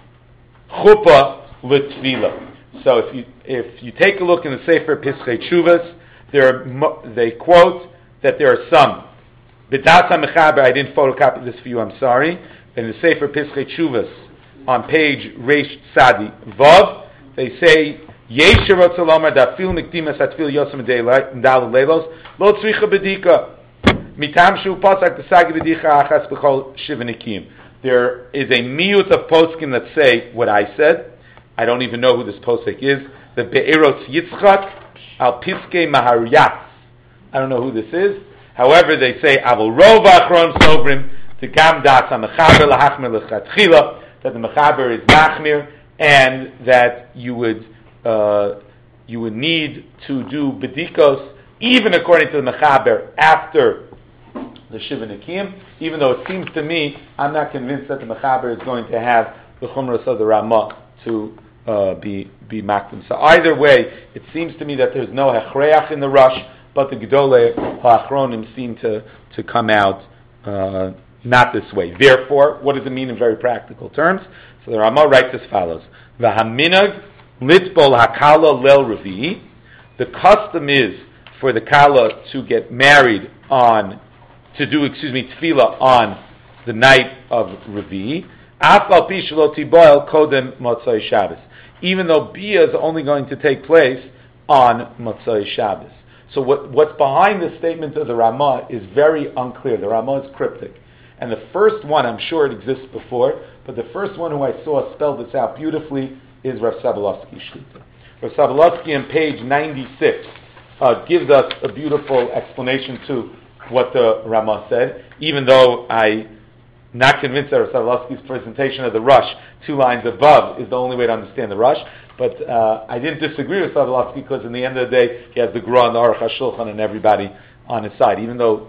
chuppah l'tfila. So if you if you take a look in the Sefer Pischei Tshuvas, there are, they quote that there are some. B'das HaMechaber, I didn't photocopy this for you, I'm sorry. In the Sefer Pischei Tshuvas, on page Reish Tzadi Vav, they say, Yesh Sherot Salomar Dafil Mikdimas Atfil Yosem Dal Leilos Lo Tzricha Bedika Mitam Shu Pasak T'Sagi Bedicha Achas B'Chol Shivanikim. There is a miyut of poskim that say what I said. I don't even know who this posek is. The Be'erot Yitzchak Al Piskei Maharyatz. I don't know who this is. However, they say Avol Rov Achron Sobrim to Gam Das HaMechaber Lahachmir L'Chatchila, that the Mechaber is Machmir, and that you would uh, you would need to do Bedikos even according to the Mechaber after the Shiva Nikim, even though it seems to me, I'm not convinced that the Mechaber is going to have the Chumras of the Ramah to uh, be be Makdim. So either way, it seems to me that there's no Hechreach in the Rush, but the Gedolei HaAchronim seem to, to come out uh, not this way. Therefore, what does it mean in very practical terms? So the Ramah writes as follows: V'haminag litbol hakala lel revi. The custom is for the kala to get married on, to do, excuse me, tefillah on the night of revi. Af al pi shelo tiboel kodem motzei Shabbos. Even though bia is only going to take place on motzei Shabbos. So what, what's behind the statement of the Ramah is very unclear. The Ramah is cryptic. And the first one, I'm sure it exists before, but the first one who I saw spell this out beautifully is Rav Sobolovsky Shlita. Rav Sobolovsky on page ninety-six uh, gives us a beautiful explanation to what the Ramah said, even though I'm not convinced that Rav Sobolovsky's presentation of the Rush, two lines above, is the only way to understand the Rush. But uh, I didn't disagree with Sobolovsky because in the end of the day, he has the Gra and the Aruch HaShulchan and everybody on his side. Even though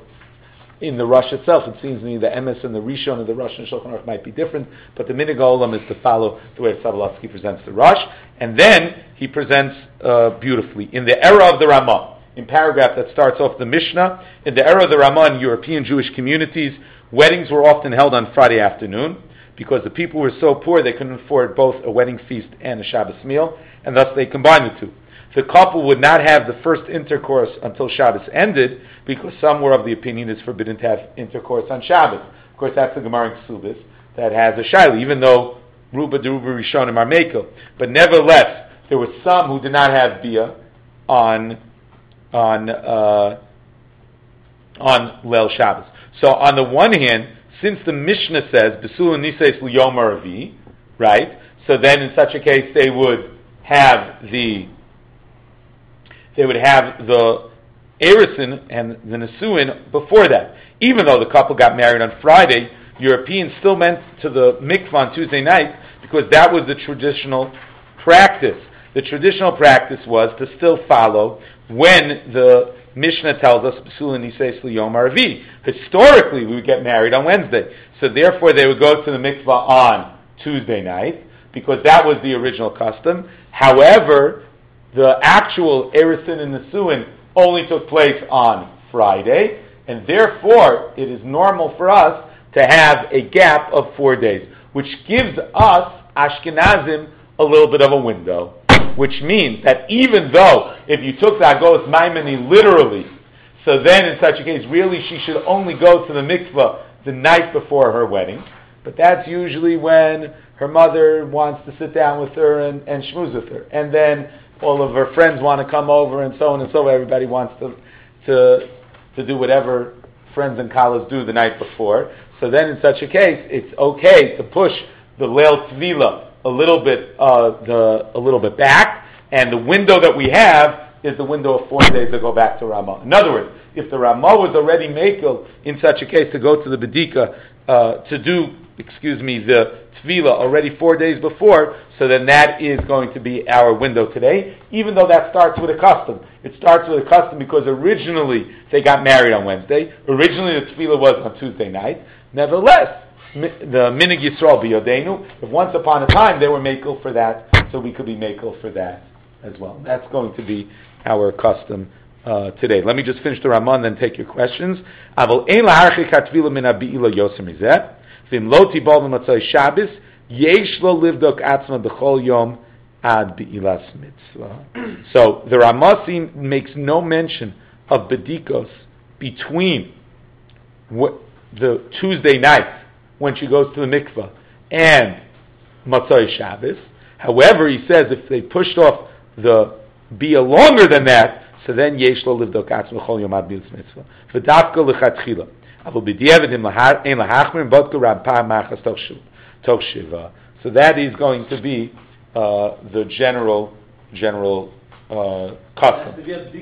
in the Rush itself, it seems to me the Emes and the Rishon of the Rush and Shulchan Aruch might be different, but the Minig Olam is to follow the way Sobolovsky presents the Rush. And then he presents uh, beautifully. In the era of the Ramah, in paragraph that starts off the Mishnah, in the era of the Ramah in European Jewish communities, weddings were often held on Friday afternoon, because the people were so poor they couldn't afford both a wedding feast and a Shabbos meal, and thus they combined the two. The couple would not have the first intercourse until Shabbos ended, because some were of the opinion it's forbidden to have intercourse on Shabbos. Of course, that's the Gemara in Ksubis that has a shaila, even though Ruba de Ruba Rishonim are Mekel. But nevertheless, there were some who did not have bia on on uh, on Leil Shabbos. So on the one hand, since the Mishnah says Besul Nises L'Yom Aravi, right? So then, in such a case, they would have the they would have the Erisin and the Nesuin before that. Even though the couple got married on Friday, Europeans still went to the mikvah on Tuesday night because that was the traditional practice. The traditional practice was to still follow when the Mishnah tells us Besul Nises L'Yom Aravi. Historically, we would get married on Wednesday, so therefore they would go to the mikvah on Tuesday night because that was the original custom. However, the actual Erisin and Nesuin only took place on Friday, and therefore it is normal for us to have a gap of four days, which gives us Ashkenazim a little bit of a window. Which means that even though if you took the Agos Maimoni literally, so then in such a case really she should only go to the mikvah the night before her wedding, but that's usually when her mother wants to sit down with her and, and schmooze with her, and then all of her friends want to come over and so on and so on. Everybody wants to to to do whatever friends and college do the night before. So then in such a case it's okay to push the Leil Tvila a little bit, uh, the a little bit back, and the window that we have is the window of four days to go back to Ramah. In other words, if the Ramah was already makel in such a case to go to the Bedika uh, to do, excuse me, the Tvila already four days before, so then that is going to be our window today. Even though that starts with a custom, it starts with a custom because originally they got married on Wednesday. Originally the Tvila was on Tuesday night. Nevertheless, the Minig Yisrael B'Yodenu, if once upon a time they were makel for that, so we could be makel for that as well. That's going to be our custom uh, today. Let me just finish the Ramah and then take your questions. Aval ein laharchik hatvila min habi'ila yoser mizeh. V'im lo tibol b'matzai Shabbos, yesh lo livdok atzma b'chol yom ad bi'ilas mitzvah. So the Ramah makes no mention of bedikos between what, the Tuesday night when she goes to the mikvah and Matzai Shabbos. However, he says if they pushed off the bia longer than that, so then yesh lo livdok atzma b'chol yom ad bi'ilas mitzvah. V'davka l'chatchila. So that is going to be uh, the general general uh, custom.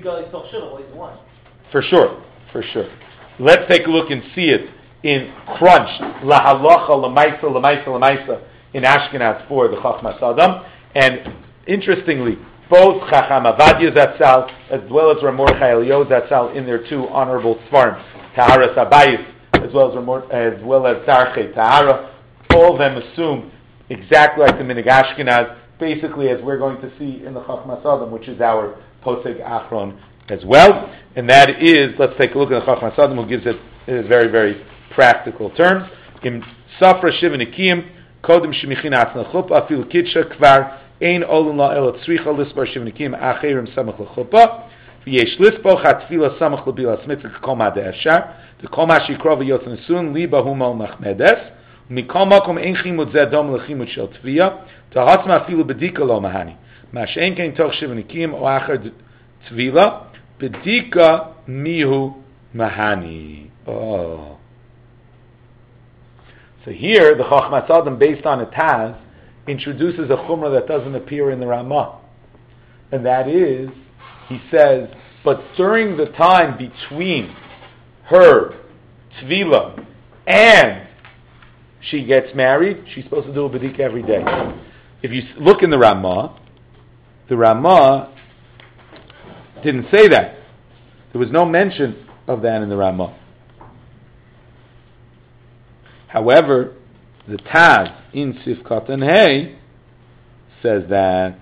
For sure, for sure. Let's take a look and see it in crunched lahalacha lamaisa lamaisa lamaisa in Ashkenaz for the Chachmas Adam. And interestingly, both Chacham Avadia Zatzal as well as Rav Mordechai Eliyahu Zatzal in their two honorable svarim, Taharas Abayis, as well as Ramor, as well as Darchei Tahara, all of them assume exactly like the Minig Ashkenaz, basically as we're going to see in the Chachmas Adam, which is our Poseg Achron as well. And that is, let's take a look at the Chachmas Adam, who gives it in very, very practical terms. In Safra Shiva Nikim, Kodem Shemichin Atzna Chuppah, Afil Kitsha Kvar, Ein Olun La El Tzricha Lispar Shiva Nikim, Acherim Samach LaChuppah, V'yesh Lispo Chatfila Samach L'Bilas Mitzvah Kol Ma'adeh Eshar, the Kol Ma'ashikro V'yot Nesun, Liba Humo Machmedes, Mikol Makom Ein Chimut Zeh Dom L'Chimut Shel Tviyah, Tahatzma Afilu Bedika Lo Mahani, Ma'ashen Kein Toch Shiva Nikim, O Achar Tvila, Bedika Mihu Mahani. Oh. So here, the Chachmas Adam, based on a Taz, introduces a chumrah that doesn't appear in the Ramah. And that is, he says, but during the time between her Tvila and she gets married, she's supposed to do a Bedika every day. If you look in the Ramah, the Ramah didn't say that. There was no mention of that in the Ramah. However, the Taz in Sifkat and Hey says that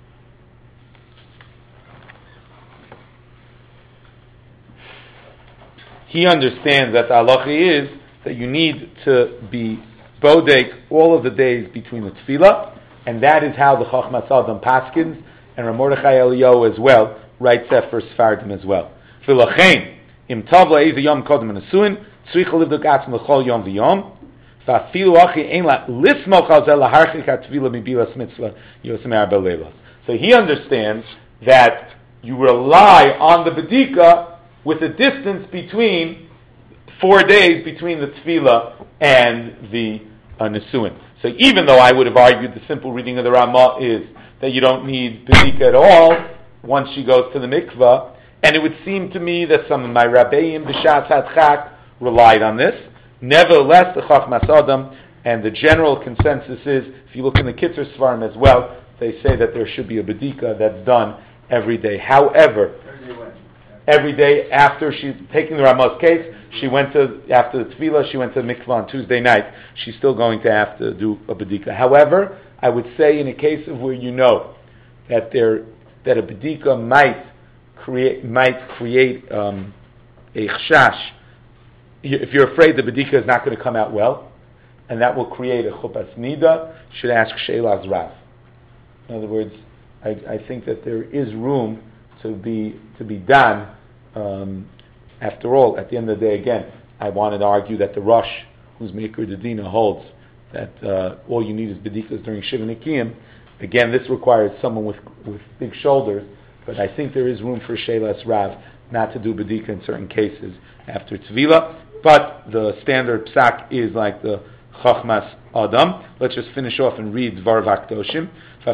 he understands that the halacha is that you need to be bodek all of the days between the tefillah, and that is how the Chachmas Adam paskins, and Rav Mordechai Eliyahu as well writes that for Sfardim as well. V'lachein im tav la'ez yom kodem nesuin tzricha livdok atzm l'chol yom v'yom v'afilu achi ein la lismoch al zeh laharchik haTefillah mibilas mitzvah yosem arba leila. So he understands that you rely on the bedika with a distance between four days between the tefillah and the uh, nesuin. So even though I would have argued the simple reading of the Ramah is that you don't need bedika at all once she goes to the mikvah, and it would seem to me that some of my Rabbeim b'Shat Hadchak relied on this. Nevertheless, the Chachmas Adam and the general consensus is, if you look in the Kitzur Svarim as well, they say that there should be a bedika that's done every day. However, every day after she's taking the Ramah's case, she went to, after the tefillah, she went to the mikvah on Tuesday night. She's still going to have to do a bedika. However, I would say in a case of where you know that there, that a bedika might create, might create um, a chshash, if you're afraid the bedika is not going to come out well, and that will create a chupas nida, you should ask Sheilaz Rav. In other words, I, I think that there is room to be to be done. Um, after all, at the end of the day, again, I wanted to argue that the Rosh, who's Meikar Dedina, holds that uh, all you need is bedikas during Shiva Nikiyim. Again, this requires someone with with big shoulders, but I think there is room for Sheilas Rav not to do bedika in certain cases after Tvila. But the standard psak is like the Chachmas Adam. Let's just finish off and read Dvar Vakdoshim. So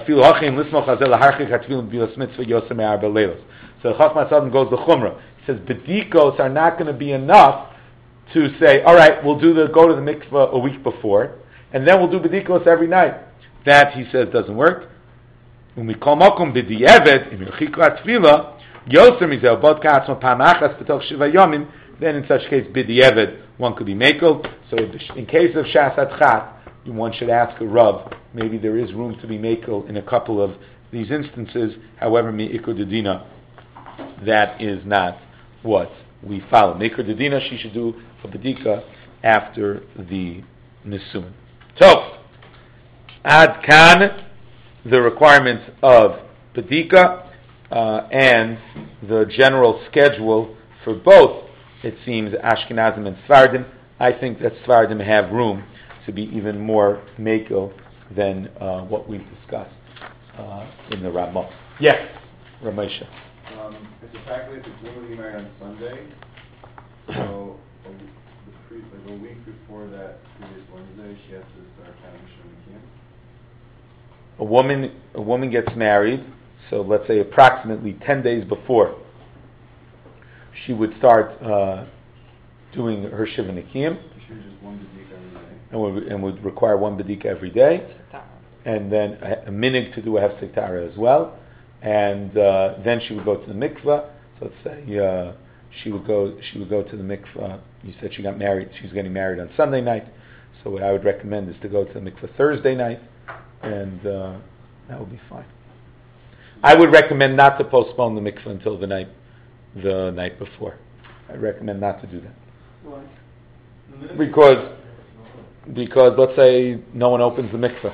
the Chachmas Adam goes the Chumrah. He says bedikos are not going to be enough to say, all right, we'll do the go to the mikvah a week before, and then we'll do bedikos every night. That, he says, doesn't work. When we call makom b'di'eved, im yerchiku atfila, yoser mizeh bod ka'atzma pam achas b'toch shiva yomim, then in such case, b'di'eved, one could be mekel. So in case of shas atchat, one should ask a Rav, maybe there is room to be mekel in a couple of these instances. However, mi'ikud dedina, that is not what we follow. Mikra Dedina, she should do a Bedika after the Nisuin. So, Ad Kan, the requirements of Bedika, uh, and the general schedule for both, it seems, Ashkenazim and Sfardim. I think that Sfardim have room to be even more Mako than uh, what we've discussed uh, in the Ramah. Yes, Ramesha. Um, it's a fact that if a woman married on Sunday, so a, the pre, like a week before that previous Wednesday, she has to start counting Shemitah. A woman, a woman gets married, so let's say approximately ten days before, she would start uh, doing her Shiva Nikim, She would just one bedika every day. and would, and would require one bedika every day, and then a, a minig to do a hefsek tara as well, and uh, then she would go to the mikveh. So let's say uh, she would go, she would go to the mikveh. You said she got married. She's getting married on Sunday night. So what I would recommend is to go to the mikveh Thursday night, and uh, that would be fine. I would recommend not to postpone the mikveh until the night, the night before. I recommend not to do that. Why? Because, because let's say no one opens the mikveh.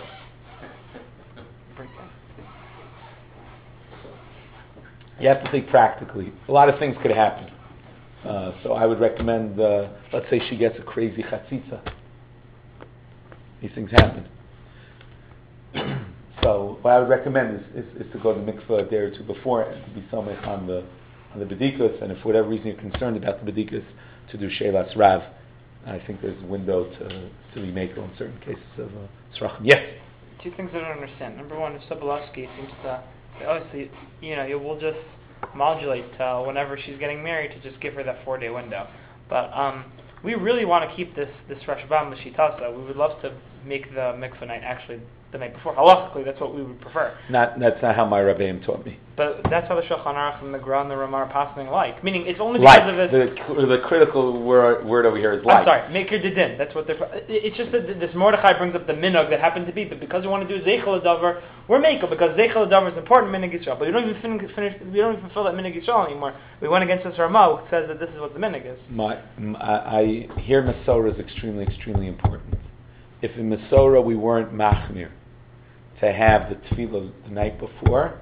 You have to think practically. A lot of things could happen. Uh, so I would recommend, uh, let's say she gets a crazy chatzitza. These things happen. So what I would recommend is, is, is to go to the mikveh a day or two before and to be somewhere on the on the bedikas, and if for whatever reason you're concerned about the bedikas, to do shelas rav. I think there's a window to to be made in certain cases of uh, srachim. Yes? Two things I don't understand. Number one, Sobolowski seems to, obviously, you know, it will just modulate uh, whenever she's getting married to just give her that four-day window. But um, we really want to keep this this Rashbam L'Shitasa. We would love to make the mikveh night actually the night before. Halachically, that's what we would prefer. Not that's not how my Rabbeim taught me. But that's how the Shulchan Aruch and the Gra and the Ramah are passing like. Meaning, it's only because Like. of it. The, the critical word, word over here is like. I'm sorry, Maker Didin. That's what they're. It's just that this Mordechai brings up the minog that happened to be, but because we want to do Zeichel Adavar, we're Maker because Zeichel Adavar is important minog Yisrael. But we don't even finish, finish. We don't even fulfill that minog Yisrael anymore. We went against this Ramah, which says that this is what the minog is. My, my, I hear Masorah is extremely, extremely important. If in Masorah we weren't machmir to have the tefillah the night before,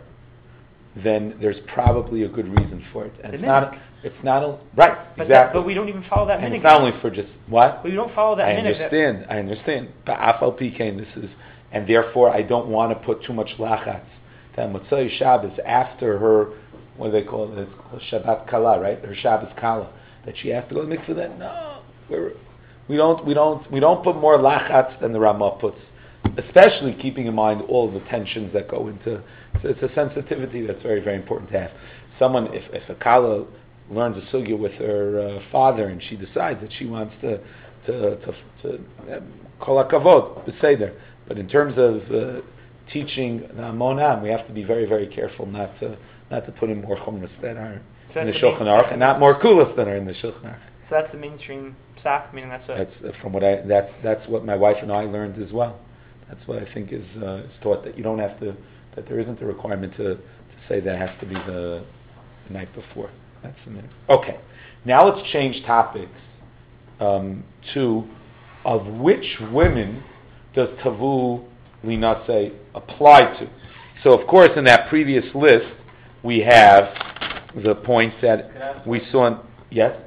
then there's probably a good reason for it. And The it's minig. not, it's not, a, right, But, exactly. that, but we don't even follow that and minog. it's not only for just, what? We don't follow that I minog. that- understand, I understand. But Afal P K, this is, and therefore I don't want to put too much lachatz. That Motzei Shabbos, after her, what do they call it? It's called Shabbat Kala, right? Her Shabbos Kala. That she has to go to mikveh then? No. We're, we don't, we don't, we don't put more lachatz than the Ramah puts. Especially keeping in mind all the tensions that go into, so it's a sensitivity that's very, very important to have. Someone, if, if a Kala learns a sugya with her uh, father and she decides that she wants to, to, to, to kol hakavod, beseder. But in terms of uh, teaching the Amonam, we have to be very, very careful not to, not to put in more chumras that are So in the that's the Shulchan Aruch, and not more kulas that are in the Shulchan Aruch. So that's the mainstream staff, meaning that's a. That's uh, from what I. That's that's what my wife and I learned as well. That's what I think is uh, is taught, that you don't have to, that there isn't a requirement to, to say that it has to be the, the night before. That's the minute. Okay, now let's change topics um, to of which women does Tavu Linase apply to. So of course in that previous list we have the points that we saw. In, yes.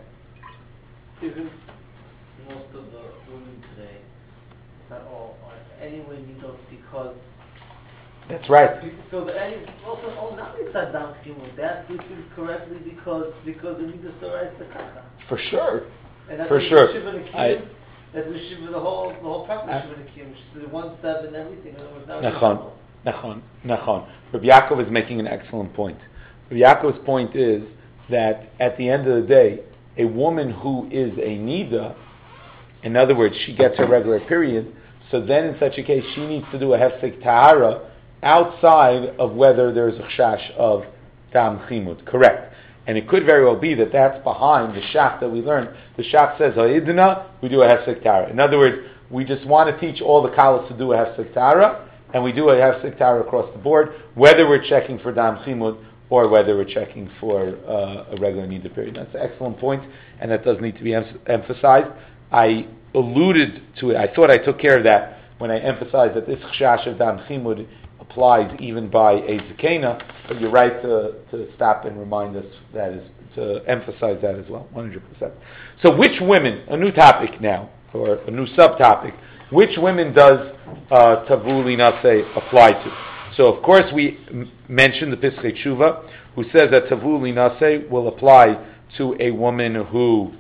Isn't most of the women today, not all, are anyway needles because That's right. people feel that any also oh not it's a down human that we feel correctly because because the needles are right the kaka. For sure. And that's For the sure. Shiva Nikim, I- that's the Shiva the whole the whole practice I- Shiva Nikim, which is the one step and everything. And it was now Nachon, Nachon, Nachon. Rabbi Yaakov is making an excellent point. Rabbi Yaakov's point is that at the end of the day, a woman who is a nida, in other words, she gets her regular period, so then in such a case she needs to do a hefsek tahara outside of whether there's a chash of tam chimut. Correct. And it could very well be that that's behind the shach that we learned. The shach says, ha'idna, we do a hefsek tahara. In other words, we just want to teach all the kalas to do a hefsek tahara, and we do a hefsek tahara across the board, whether we're checking for dam chimut or whether we're checking for uh, a regular nida period. That's an excellent point, and that does need to be em- emphasized. I alluded to it. I thought I took care of that when I emphasized that this chashash of dam chimud applies even by a zakena, but you're right to, to stop and remind us that is to emphasize that as well, one hundred percent. So which women, a new topic now, or a new subtopic, which women does uh, Tavuli Nase apply to? So of course we m- mentioned the Pischei Tshuva, who says that Tavuli Nase will apply to a woman who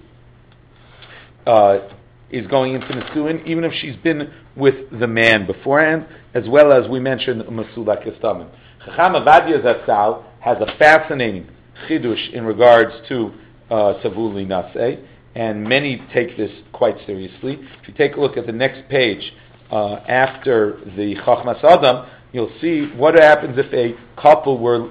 uh, is going into Nisuin, even if she's been with the man beforehand, as well as we mentioned Masula Kestamim. Chacham Avadia Zatzal has a fascinating chidush in regards to uh, Tavuli Nase, and many take this quite seriously. If you take a look at the next page, uh, after the Chachmas Adam, you'll see what happens if a couple were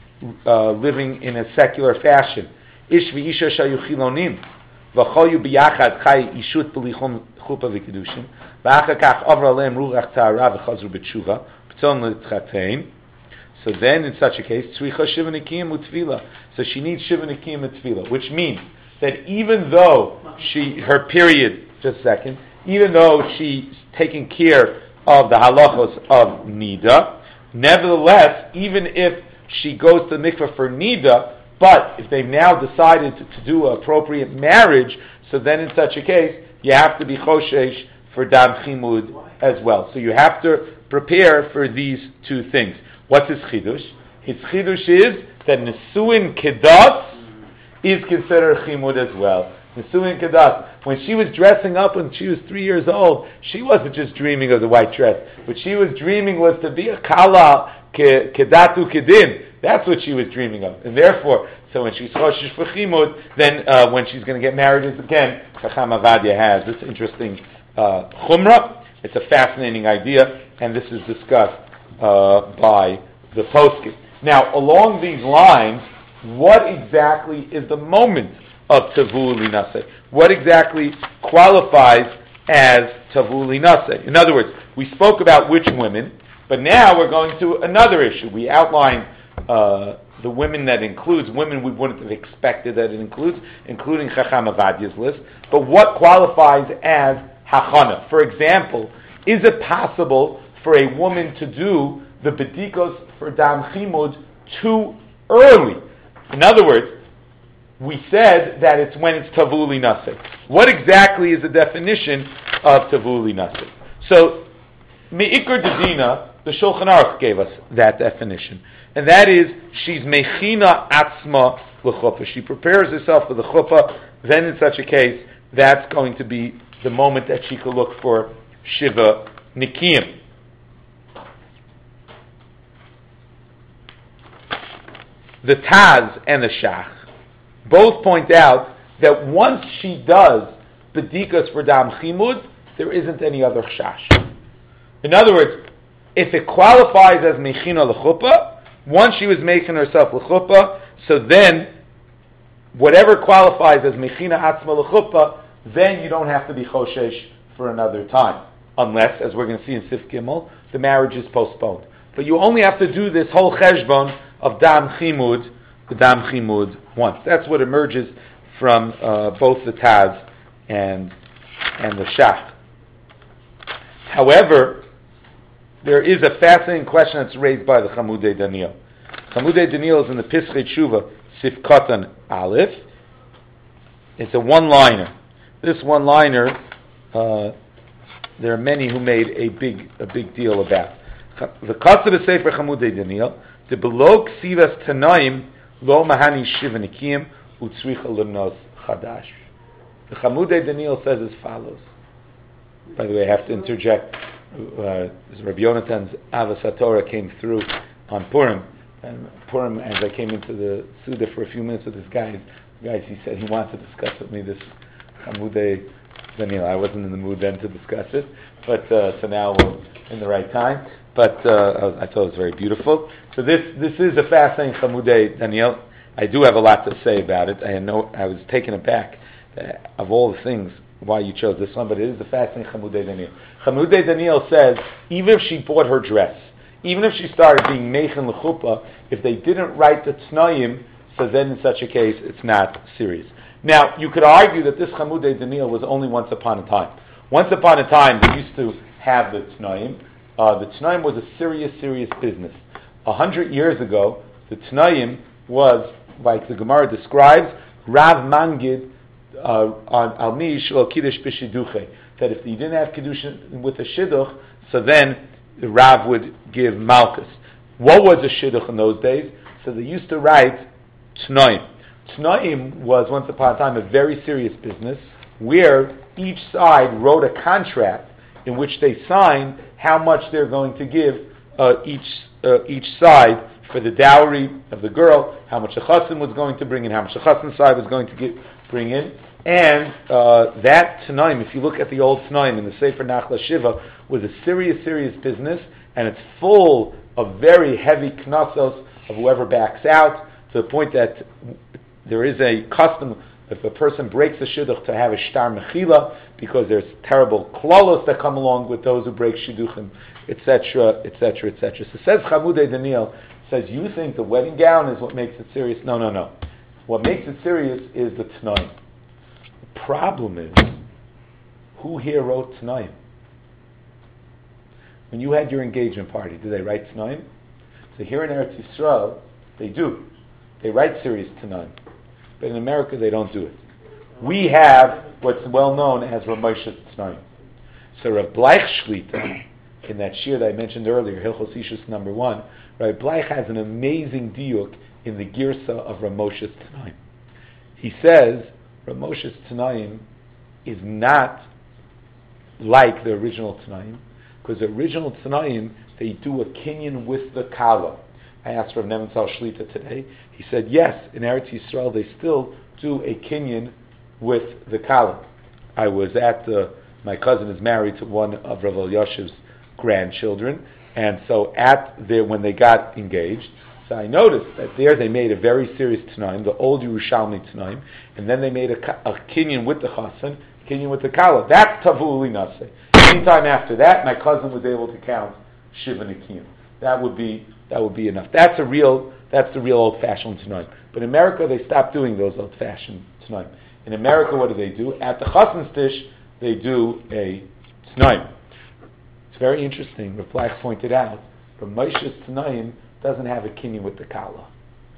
uh, living in a secular fashion. Ish v'isha shayu chilonim, v'choyu biyachad chai ishut b'lichom chupa v'kedushin, v'achar kach avra aleim ruach ta'ara v'chazru b'tshuva, b'tzon l'tchatein. So then, in such a case, tzricha shiva nikiyim u'tfila. So she needs shiva nikiyim u'tfila, which means that even though she, her period, just a second, even though she's taking care of the halachos of nida, nevertheless, even if she goes to the mikveh for nida, but if they've now decided to, to do an appropriate marriage, so then in such a case, you have to be choshesh for dam chimud as well. So you have to prepare for these two things. What's his chidush? His chidush is that nesuin kedas is considered chimud as well. Nesuin kedas. When she was dressing up when she was three years old, she wasn't just dreaming of the white dress. What she was dreaming was to be a kala ke, kedatu kedin. That's what she was dreaming of. And therefore, so when she's choshesh for chimud, then uh, when she's going to get married again, Chacham Avadia has this interesting uh, chumrah. It's a fascinating idea, and this is discussed uh, by the poskim. Now, along these lines, what exactly is the moment of Tavuli Nase? What exactly qualifies as Tavuli Nase? In other words, we spoke about which women, but now we're going to another issue. We outlined uh, the women that includes, women we wouldn't have expected that it includes, including Chacham Avadia's list, but what qualifies as Hachana? For example, is it possible for a woman to do the Bedikos for Dam Chimud too early? In other words, we said that it's when it's Tavuli Nase. What exactly is the definition of Tavuli Nase? So, Me'ikr Dedina, the Shulchan Aruch gave us that definition. And that is, she's Mechina Atzma L'chuppah. She prepares herself for the chuppah. Then in such a case, that's going to be the moment that she could look for Shiva Nikiyim. The Taz and the Shach both point out that once she does Bedikas for Dam Chimud, there isn't any other Chash. In other words, if it qualifies as Mechina L'chuppah, once she was making herself L'chuppah, so then whatever qualifies as Mechina Atzma L'chuppah, then you don't have to be Choshesh for another time. Unless, as we're going to see in Sif Gimel, the marriage is postponed. But you only have to do this whole cheshbon of Dam Chimud, the Dam Chimud once. That's what emerges from uh, both the Taz and and the Shach. However, there is a fascinating question that's raised by the Chamudei Daniel. Chamudei Daniel is in the Pischei Tshuva, Sif Katan Aleph. It's a one-liner. This one-liner, uh, there are many who made a big a big deal about. The Katan of Sefer Chamudei Daniel, the below Ksivas Tanaim lo mahani shiva nikim utzricha lemnos chadash. The Chamudei Daniel says as follows. By the way, I have to interject. Uh, Rabbi Yonatan's Avos HaTorah came through on Purim, and Purim, as I came into the Suda for a few minutes with this guy, guys, he said he wanted to discuss with me this Chamudei Daniel. I wasn't in the mood then to discuss it, but uh, so now we're in the right time. But uh, I thought it was very beautiful. So this this is a fascinating Chamudei Daniel. I do have a lot to say about it. I know I was taken aback uh, of all the things why you chose this one, but it is a fascinating Chamudei Daniel. Chamudei Daniel says even if she bought her dress, even if she started being Meichen L'chuppah, if they didn't write the Tnayim, so then in such a case, it's not serious. Now, you could argue that this Chamudei Daniel was only once upon a time. Once upon a time, they used to have the Tnayim. Uh, the Tnayim was a serious, serious business. A hundred years ago, the Tnayim was, like the Gemara describes, Rav Mangid uh, on Al Mi Shel Kiddush B'Shiduche. That if you didn't have Kiddush with a Shidduch, so then the Rav would give Malchus. What was a Shidduch in those days? So they used to write Tnayim. Tnayim was once upon a time a very serious business where each side wrote a contract in which they signed how much they're going to give uh, each uh, each side for the dowry of the girl, how much the chassan was going to bring in, how much the chassan side was going to get, bring in. And uh, that Tanaim, if you look at the old Tanaim in the Sefer Nachla Shiva, was a serious, serious business, and it's full of very heavy knasos of whoever backs out, to the point that there is a custom, if a person breaks a shidduch, to have a shtar mechila, because there's terrible klalos that come along with those who break shidduchim, et cetera, et cetera, et cetera. So says Chamudei Daniel, says, you think the wedding gown is what makes it serious? No, no, no. What makes it serious is the Tanaim. The problem is, who here wrote Tanaim? When you had your engagement party, did they write Tanaim? So here in Eretz Yisrael, they do. They write serious Tanaim. But in America, they don't do it. We have what's well known as Ramoshes Tanaim. So Rav Bleich Shlita, in that shir that I mentioned earlier, Hilchos Ishus number one, Rav Bleich has an amazing diuk in the Girsa of Ramoshes Tanaim. He says Ramoshes Tanaim is not like the original Tanaim, because the original Tanaim, they do a kinyan with the Kala. I asked Rav Nebenzahl Shlita today. He said, yes, in Eretz Yisrael they still do a kinyan with the Kala. I was at the, my cousin is married to one of Rav Elyashiv's grandchildren, and so at there when they got engaged, so I noticed that there they made a very serious Tanaim, the old Yerushalmi Tanaim, and then they made a, a kinyan with the Chassan, a kinyan with the Kala. That's Tavu Linase. Anytime after that, my cousin was able to count Shiva Nikiyim. That would be that would be enough. That's a real that's the real old-fashioned Tanaim. But in America, they stopped doing those old-fashioned Tanaim. In America, what do they do? At the Chassan's dish, they do a Tanaim. It's very interesting. Rav Bleich pointed out, Ramoshes Tanaim doesn't have a kinyan with the Kala.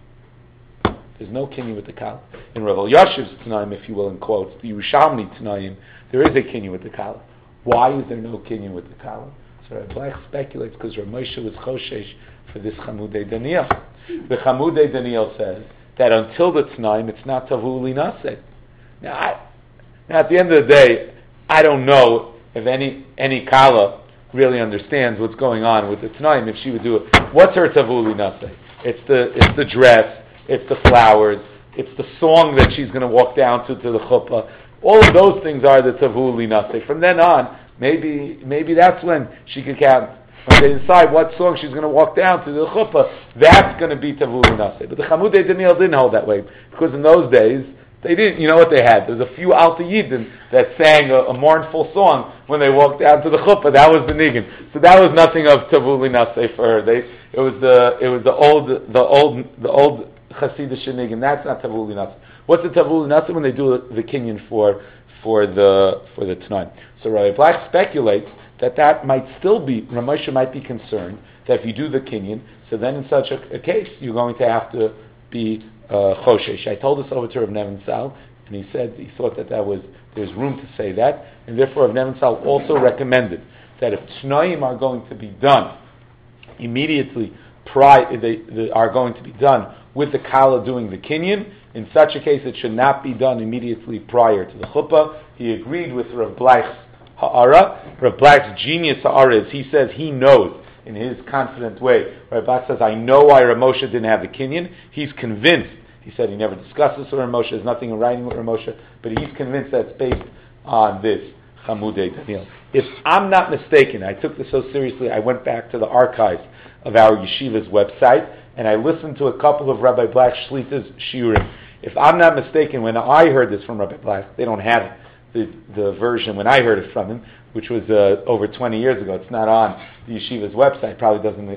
There's no kinyan with the Kala. In Rav Elyashiv's Tanaim, if you will, in quotes, the Yerushalmi Tanaim, there is a kinyan with the Kala. Why is there no kinyan with the Kala? So Rav Bleich speculates because Rav Moshe was choshesh for this Chamudei Daniel. The Chamudei Daniel says that until the Tanaim, it's not Tavu Linase. Now, I, now, at the end of the day, I don't know if any any Kala really understands what's going on with the Tanaim. If she would do it, what's her Tavu Linase? It's the it's the dress, it's the flowers, it's the song that she's going to walk down to to the chuppah. All of those things are the Tavu Linase. From then on, maybe maybe that's when she could count. When they decide what song she's going to walk down to the chuppah, that's going to be Tavu Linase. But the Chamudei Daniel didn't hold that way, because in those days, they didn't, you know what they had? There's a few Alta Yidden that sang a, a mournful song when they walked down to the chuppah. That was the niggin. So that was nothing of Tavu Linase for her. They, it was the it was the old the old the old Hasidic niggin. That's not Tavu Linase. What's the Tavu Linase? When they do the kinyan for for the for the Tanaim. So Rabbi Black speculates that that might still be, Ramosha might be concerned that if you do the kinyan, so then in such a, a case, you're going to have to be uh, choshesh. I told this over to Rav Nebenzahl, and he said he thought that that was, there's room to say that, and therefore Rav Nebenzahl also recommended that if Tnaim are going to be done immediately, prior, they, they are going to be done with the Kala doing the kinyan, in such a case it should not be done immediately prior to the chuppah. He agreed with Rav Bleich's ha'ara. Rav Bleich's genius ha'ara is, he says he knows in his confident way. Rav Bleich says, I know why Rav Moshe didn't have the kinyan. He's convinced. He said he never discussed this with Rav Moshe. There's nothing in writing with Rav Moshe, but he's convinced that it's based on this Chamudei Daniel. If I'm not mistaken, I took this so seriously, I went back to the archives of our yeshiva's website, and I listened to a couple of Rabbi Black Shlita's shiurim. If I'm not mistaken, when I heard this from Rabbi Black, they don't have it, the, the version when I heard it from him, which was uh, over twenty years ago. It's not on the yeshiva's website. Probably doesn't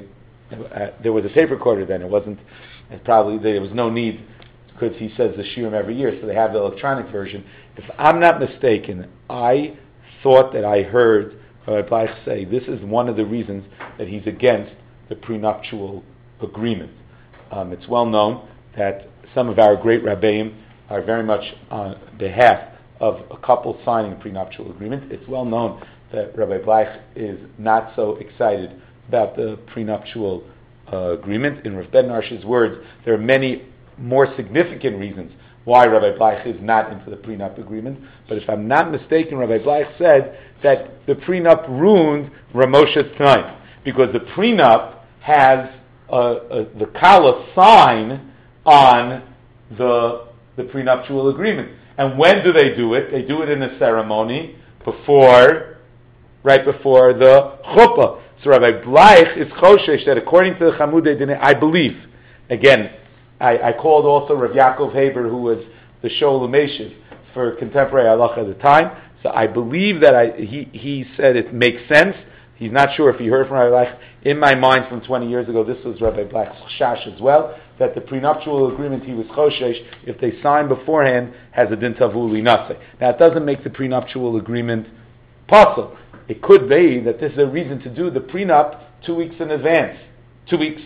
uh, there was a tape recorder then. It wasn't. It probably there was no need because he says the shiurim every year, so they have the electronic version. If I'm not mistaken, I thought that I heard Rabbi Bleich say this is one of the reasons that he's against the prenuptial agreement. Um, it's well known that some of our great rabbeim are very much on behalf of a couple signing a prenuptial agreement. It's well known that Rabbi Bleich is not so excited about the prenuptial uh, agreement. In Rav Ben Arsh's words, there are many more significant reasons why Rabbi Bleich is not into the prenup agreement. But if I'm not mistaken, Rabbi Bleich said that the prenup ruined Ramosha's time because the prenup has uh, uh, the kala sign on the the prenuptial agreement. And when do they do it? They do it in a ceremony before, right before the chuppah. So Rabbi Bleich is choshesh that according to the Chamudei Dinei, I believe, again, I, I called also Rav Yaakov Haber, who was the Shoel Umeshiv for contemporary halacha at the time. So I believe that I, he, he said it makes sense. He's not sure if he heard from Rabbi Bleich. In my mind from twenty years ago, this was Rabbi Bleich's chash as well, that the prenuptial agreement he was choshesh, if they sign beforehand, has a din tavuli naseh. Now it doesn't make the prenuptial agreement possible. It could be that this is a reason to do the prenup two weeks in advance, two weeks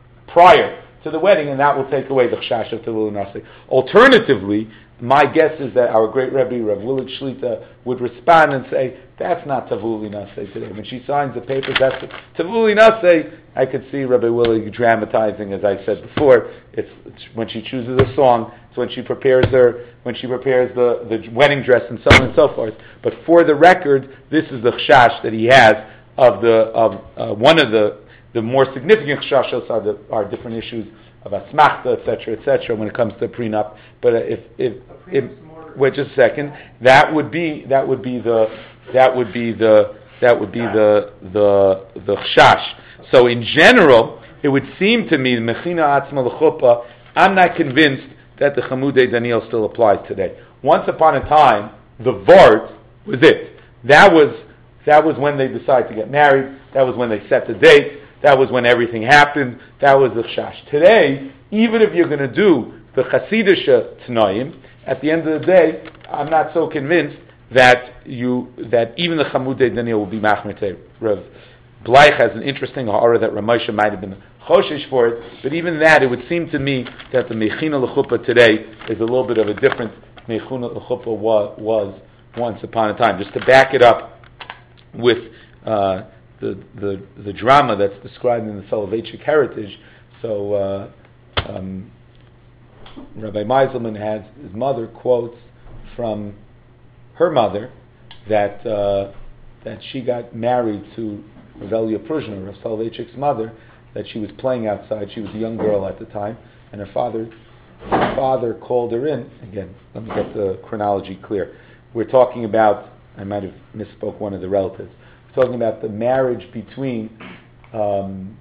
prior to the wedding, and that will take away the chash of tavuli naseh. Alternatively, my guess is that our great Rebbe, Rav Willard Shlita, would respond and say, that's not Tavuli Naseh today. When she signs the papers, that's Tavuli Naseh. I could see Rebbe Willard dramatizing, as I said before. It's, it's when she chooses a song, it's when she prepares her, when she prepares the, the wedding dress and so on and so forth. But for the record, this is the chash that he has of the of uh, one of the the more significant chashos are the are different issues of asmachta, et cetera, et cetera, when it comes to prenup. But if if, if wait just a second, that would be that would be the that would be the that would be the the the chash. So in general, it would seem to me mechina atzma l'chuppah. I'm not convinced that the Chamudei Daniel still applies today. Once upon a time, the vart was it. That was that was when they decided to get married. That was when they set the date. That was when everything happened. That was the chash. Today, even if you're going to do the Chasidisha Tnoim, at the end of the day, I'm not so convinced that you that even the Chamudei Daniel will be machmir. Rav Bleich has an interesting ha'ara that Ramosha might have been choshesh for it, but even that, it would seem to me that the mechina l'chuppah today is a little bit of a different mechina l'chuppah was, was once upon a time. Just to back it up with uh, the, the the drama that's described in the Soloveitchik heritage. So uh, um, Rabbi Meiselman has his mother quotes from her mother that uh, that she got married to Revelia Pruzhna, Rav Soloveitchik's mother, that she was playing outside. She was a young girl at the time, and her father her father called her in. Again, let me get the chronology clear. We're talking about, I might have misspoke one of the relatives. We're talking about the marriage between um,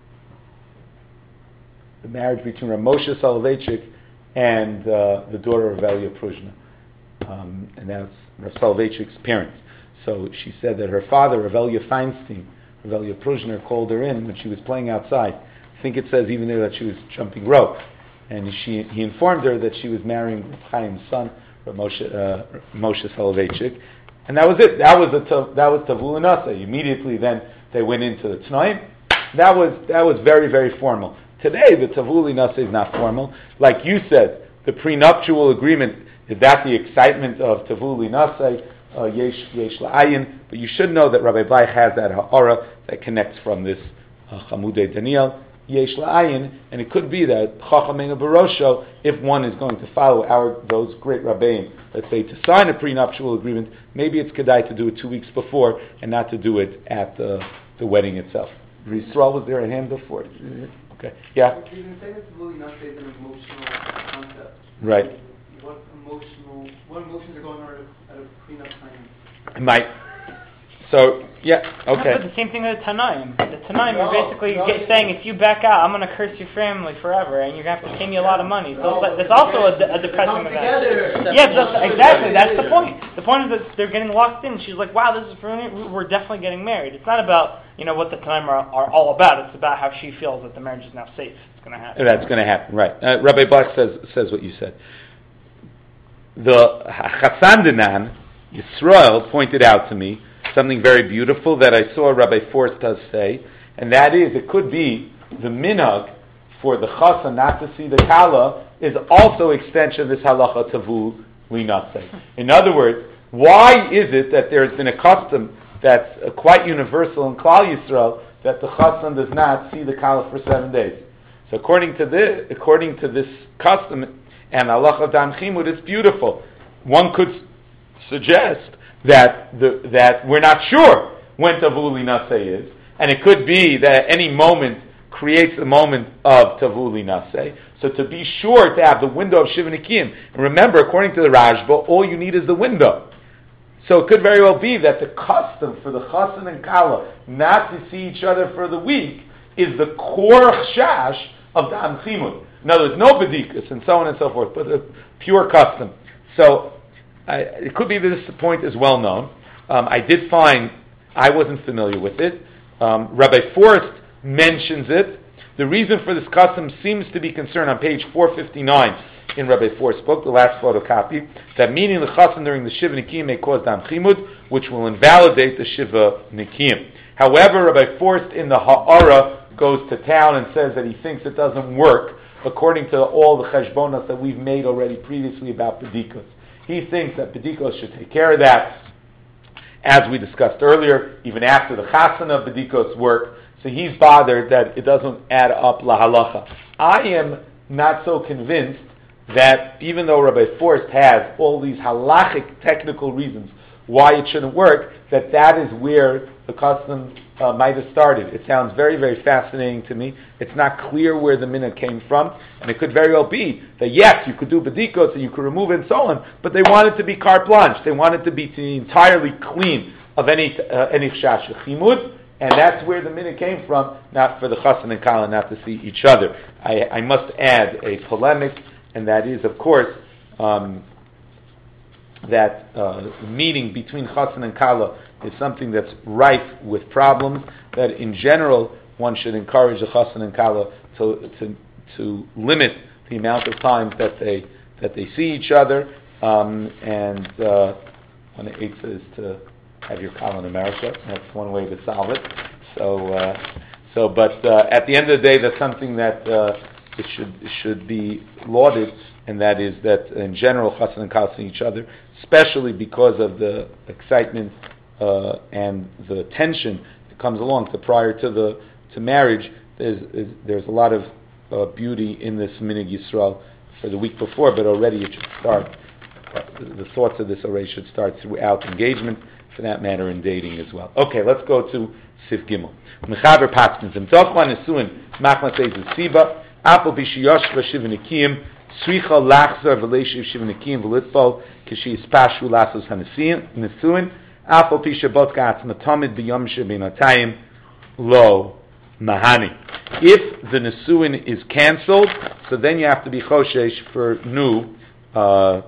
the marriage between Rav Moshe Soloveitchik and uh, the daughter of Revelia Pruzhna, um, and that's Rav Soloveitchik's parents. So she said that her father, Revelia Feinstein, Revelia Pruzhner, called her in when she was playing outside. I think it says even there that she was jumping rope, and she he informed her that she was marrying Rav Chaim's son, Rav Moshe, uh, Moshe Soloveitchik, and that was it. That was the tav, that was Tavul Nasa. Immediately then they went into the Tnaim. That was that was very very formal. Today the Tavul Nasa is not formal, like you said. The prenuptial agreement, is that the excitement of Tavul Nasa? Uh, yesh yesh la'ayin, but you should know that Rabbi Bleich has that ha'ara that connects from this uh, Chamudei Daniel, yesh la'ayin, and it could be that Chachamim Barosho, if one is going to follow our those great rabbeim, let's say to sign a prenuptial agreement, maybe it's kedai to do it two weeks before and not to do it at the the wedding itself. Yisrael, was there a hand before? Okay, yeah. You can say that really not say an emotional concept. Right. What emotional, what emotions are going on at a prenup signing? Might. So, yeah, okay. But the same thing with the Tanaim. The Tanaim No, are basically no, get, it's- saying, if you back out, I'm going to curse your family forever, and you're going to have to pay me a lot of money. So No, it's, it's but also a, they de- a depressing come event. together. Yes, that's, exactly. That's the together. point. The point is that they're getting locked in. She's like, wow, this is brilliant. We're definitely getting married. It's not about, you know, what the Tanaim are, are all about. It's about how she feels that the marriage is now safe. It's going to happen. That's going to happen, right. Uh, Rabbi Black says says what you said. The Chassan Dinan, Yisrael, pointed out to me something very beautiful that I saw Rabbi Forst does say, and that is, it could be the minhag for the Chassan not to see the Kala is also extension of this halacha tavu linaseh. In other words, why is it that there's been a custom that's uh, quite universal in Klal Yisrael that the Chassan does not see the Kala for seven days? So according to this, according to this custom and halacha dam chimud, it's beautiful. One could suggest that the, that we're not sure when tavu linaseh is, and it could be that any moment creates the moment of tavu linaseh. So to be sure to have the window of Shiva Nikim, and remember, according to the Rashba, all you need is the window. So it could very well be that the custom for the Chassan and Kala not to see each other for the week is the core chash of the Amchimut. In other words, no bedikas and so on and so forth, but a pure custom. So I, it could be that this point is well known. Um, I did find, I wasn't familiar with it. Um, Rabbi Forrest mentions it. The reason for this custom seems to be concerned on page four fifty-nine in Rabbi Forrest's book, the last photocopy, that meaning the chassan during the Shiva Nikim may cause dam chimud, which will invalidate the Shiva Nikim. However, Rabbi Forrest in the Ha'ara goes to town and says that he thinks it doesn't work according to all the cheshbonas that we've made already previously about pedikos. He thinks that pedikos should take care of that, as we discussed earlier, even after the chasana pedikos work. So he's bothered that it doesn't add up la halacha. I am not so convinced that even though Rabbi Forrest has all these halachic technical reasons why it shouldn't work, that that is where the custom uh, might have started. It sounds very, very fascinating to me. It's not clear where the minhag came from, and it could very well be that yes, you could do bedikos and you could remove it and so on, but they wanted to be carte blanche. They wanted to be to entirely clean of any uh, any chash chimud, and that's where the minhag came from, not for the chassan and kala not to see each other. I, I must add a polemic, and that is, of course, um, that uh, meeting between chassan and kala is something that's rife with problems, that in general one should encourage the chassan and kala to, to, to limit the amount of time that they that they see each other, um, and uh, one of the eights is to have your kala in America. That's one way to solve it. So, uh, so, but uh, at the end of the day, that's something that uh, it should it should be lauded, and that is that in general, chassan and kala see each other, especially because of the excitement uh, and the tension that comes along. So prior to the to marriage, there's is, there's a lot of uh, beauty in this minhag Yisrael for the week before, but already it should start. Uh, the thoughts of this already should start throughout engagement, for that matter, in dating as well. Okay, let's go to Sif Gimel. Mechaber Patzkin Zim Tochman Nesuin Machmas Eizes Siba Apple Bishiyoshva Shivanikim Sricha Lachzar V'Leishiv Shivanikim V'Litfol Kishi Ispashu Lasos Hanesuin Apple Pishabot Gatz Matamid B'Yom Shebinatayim Lo Mahani. If the Nesuin is cancelled, so then you have to be Choshesh for new uh,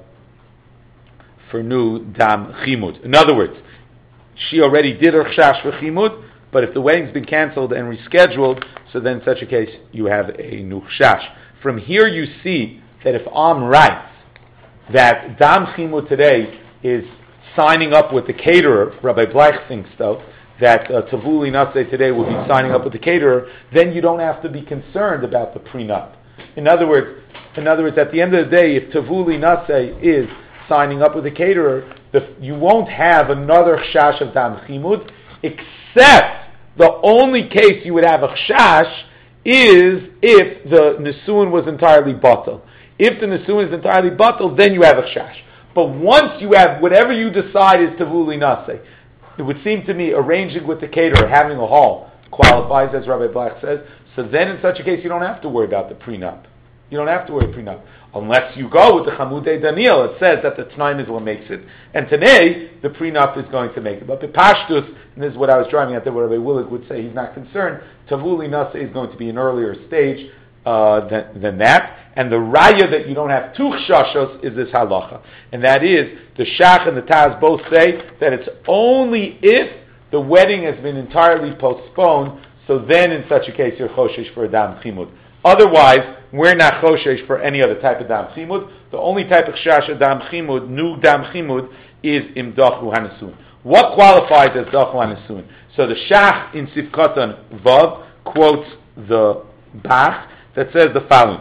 for new Dam Chimud. In other words, she already did her Chash for Chimud, but if the wedding's been cancelled and rescheduled, so then in such a case you have a new Chash. From here you see that if Am writes that Dam Chimud today is signing up with the caterer, Rabbi Bleich thinks so, that uh, Tavuli Naseh today will be signing up with the caterer, then you don't have to be concerned about the prenup. In other words, in other words, at the end of the day, if Tavuli Naseh is signing up with the caterer, the, you won't have another chash of dam chimud, except the only case you would have a chash is if the nesuin was entirely batal. If the nesuin is entirely batal, then you have a chash. But once you have whatever you decide is tavuli naseh, it would seem to me arranging with the caterer, having a hall, qualifies, as Rabbi Black says. So then in such a case you don't have to worry about the prenup. You don't have to wear a prenup. Unless you go with the Chamudei Daniel, it says that the Tnaim is what makes it. And today, the prenup is going to make it. But the Pashtus, and this is what I was driving at there, where Rabbi Willig would say he's not concerned, Tavuli Nasa is going to be an earlier stage uh, than, than that. And the raya that you don't have two chashos is this halacha. And that is, the Shach and the Taz both say that it's only if the wedding has been entirely postponed, so then in such a case you're choshesh for a dam chimud. Otherwise, we're not choshesh for any other type of dam chimud. The only type of chash of dam chimud, new dam chimud, is im dachu hanasun. What qualifies as dachu hanasun? So the Shach in Sifkatan Vav quotes the Bach that says the following.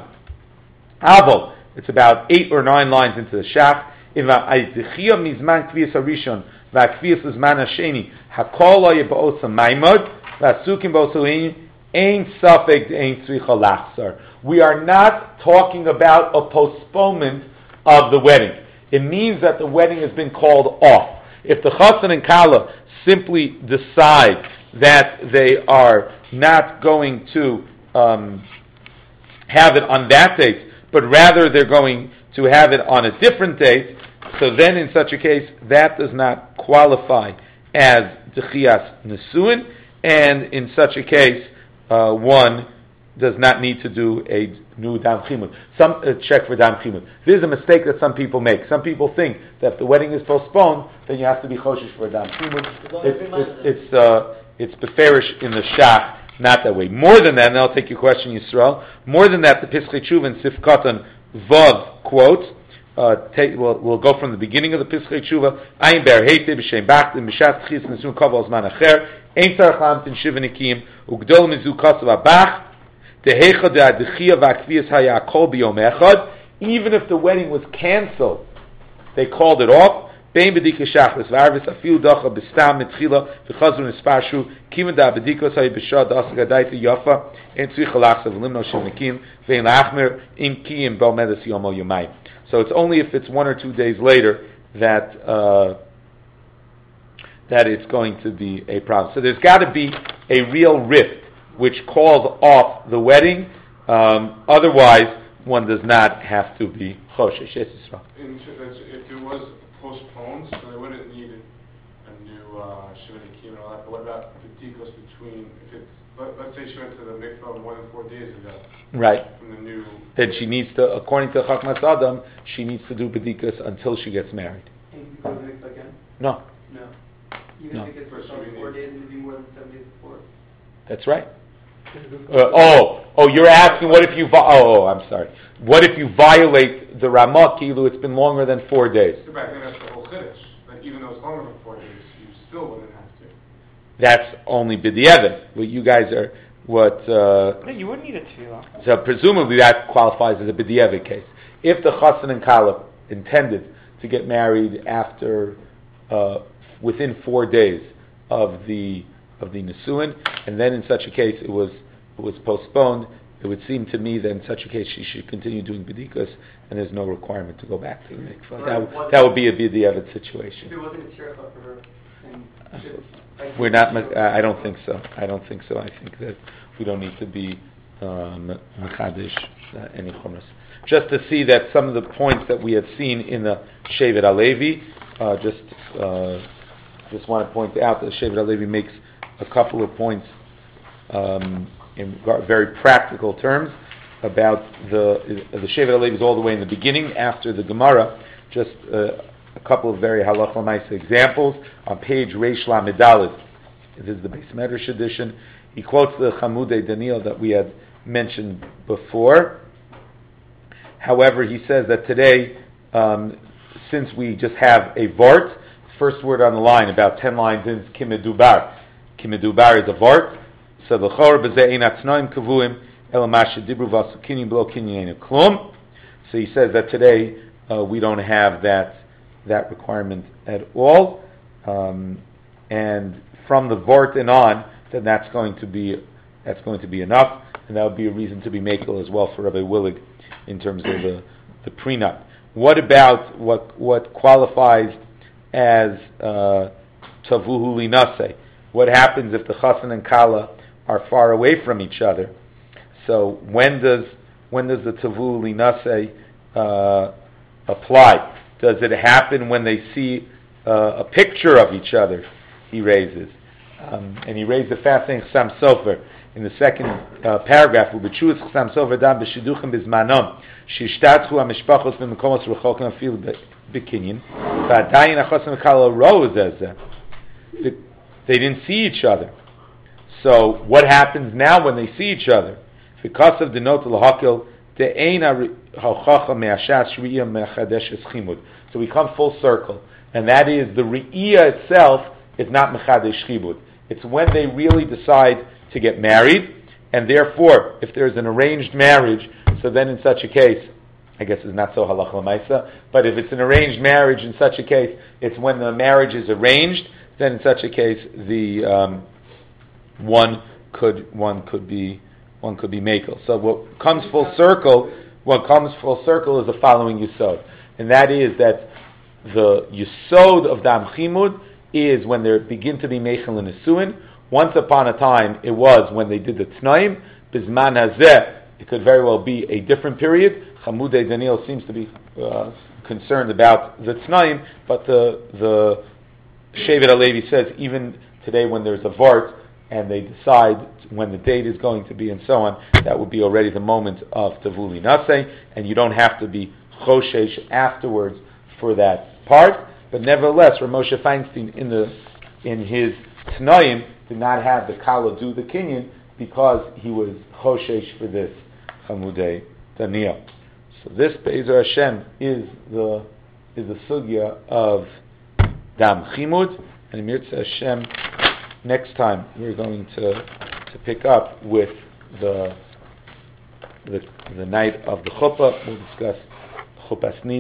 Avo, it's about eight or nine lines into the Shach. Iva aizichia mizman kviyas harishon va'kviyas lizman hasheni hakol lo yeba'os ha'maimod va'asukim ba'os ha'lein ein safek ein tzricha lachzar. We are not talking about a postponement of the wedding. It means that the wedding has been called off. If the chassan and kala simply decide that they are not going to um, have it on that date, but rather they're going to have it on a different date, so then in such a case, that does not qualify as Dechiyas Nesuin, and in such a case, uh, one does not need to do a new Dam Chimud. Some uh, check for Dam Chimud. This is a mistake that some people make. Some people think that if the wedding is postponed, then you have to be Choshesh for a Dam Chimud. It, it, it's uh, it's beferish in the Shach, not that way. More than that, and I'll take your question, Yisrael. More than that, the Pischei Tshuva and Sifkatan Vav quotes. Uh, take, we'll, we'll go from the beginning of the Pischei Tshuva. Ayin ber heite b'shem bachtim b'shat chis nesun kaval zman acher ein tzarach lamtin shivanikim ugdol mizu kasav abach dehecha de'adechia v'akviyas hayakol b'yom echad. Even if the wedding was canceled, they called it off. Bein bedika shachris v'arvis afil dacha b'stam mitchila v'chazru nisparshu kimen da bedikos hay b'shad asa gadaita yafa ein tzricha lachsav v'limno shivanikim vein lachmer im kiyim b'al medes yom al yomayim. So it's only if it's one or two days later that uh, that it's going to be a problem. So there's got to be a real rift which calls off the wedding. Um, otherwise, one does not have to be choshesh. Yes, Yisrael. If it was postponed, so they wouldn't need a new uh, shivanikim and all that. But what about the tikos between? If it's let, let's say she went to the mikvah more than four days ago. Right. From the new. Then she needs to, according to Chachmas Adam, she needs to do bedikas until she gets married. And you can go to the mikvah again? No. No. Even No. if it gets postponed four days, it would be more than seven days before. That's right. Uh, oh, oh, you're asking what if you, vi- oh, oh, I'm sorry. What if you violate the Ramah Kilu, it's been longer than four days? So back then, that's the whole chiddush. That even though it's longer than four days, you still wouldn't have to. That's only b'di'evet. What you guys are, what, uh, No, you wouldn't need a tefillah. so presumably that qualifies as a b'di'evet case. If the chassan and kala intended to get married after, uh, within four days of the of the nesuin, and then in such a case it was it was postponed, it would seem to me that in such a case she should continue doing bedikas, and there's no requirement to go back to the mikvah. That, w- that would be a b'di'evet situation. If it wasn't a tzricha for her, then should, like, We're not. I don't think so. I don't think so. I think that we don't need to be um, mechadish uh, any chumras. Just to see that some of the points that we had seen in the Shevet Alevi, uh, just uh, just want to point out that the Shevet Alevi makes a couple of points um, in very practical terms about the the Shevet Alevi is all the way in the beginning after the Gemara. Just uh, a couple of very halacha ma'aseh examples on page Reish Lamed Daled. This is the Beis Medrash edition. He quotes the Chamudei Daniel that we had mentioned before. However, he says that today, um, since we just have a vart, first word on the line, about ten lines in, is kimedubar. Kimedubar is a vart. So the chor b'zeh ein atznoim kavuim elamash dibru v'asukinim b'lo kinyin klum. So he says that today uh, we don't have that that requirement at all, um, and from the vart and on, then that's going to be that's going to be enough, and that would be a reason to be makel as well for Rabbi Willig in terms of the, the prenup. What about what what qualifies as uh, tavuhu linase? What happens if the chassan and kala are far away from each other? So when does when does the Tavul Linase uh, apply? Does it happen when they see uh, a picture of each other? He raises. Um, and he raised the fascinating Chassam Sofer in the second uh, paragraph. U'b'tshuvas Chassam Sofer dam b'shiduchim bizmanom shishtatchu ha'mishpachos b'mekomos rechokim afil b'kinyin v'adayin achosim v'kala rose as they didn't see each other. So what happens now when they see each other? Because of the note l'hakil de'ein ha'chacha me'ashas shriya me'chadesh chimud. So we come full circle, and that is the re'iyah itself is not mechadesh chibud. It's when they really decide to get married, and therefore, if there's an arranged marriage, so then in such a case, I guess it's not so halach l'maisa, but if it's an arranged marriage in such a case, it's when the marriage is arranged, then in such a case, the um, one could one could be one could be makel. So what comes full circle, what comes full circle is the following yisod, and that is that the yisod of dam chimud is when they begin to be meichel and nesuin. Once upon a time, it was when they did the tnaim. Bizman hazeh, it could very well be a different period. Chamudei Daniel seems to be uh, concerned about the tnaim, but the the Shevet HaLevi says even today when there's a vart and they decide when the date is going to be and so on, that would be already the moment of Tavuli Naseh, and you don't have to be choshesh afterwards for that part. But nevertheless, Rav Moshe Feinstein in the in his Tnaim did not have the Kala do the Kinyan because he was Choshesh for this Chamudei Daniel. So this Be'ezer Hashem is the is the sugya of Dam Chimud, and Mirza Hashem next time we're going to to pick up with the the the night of the Chuppah. We'll discuss Chuppas Nida.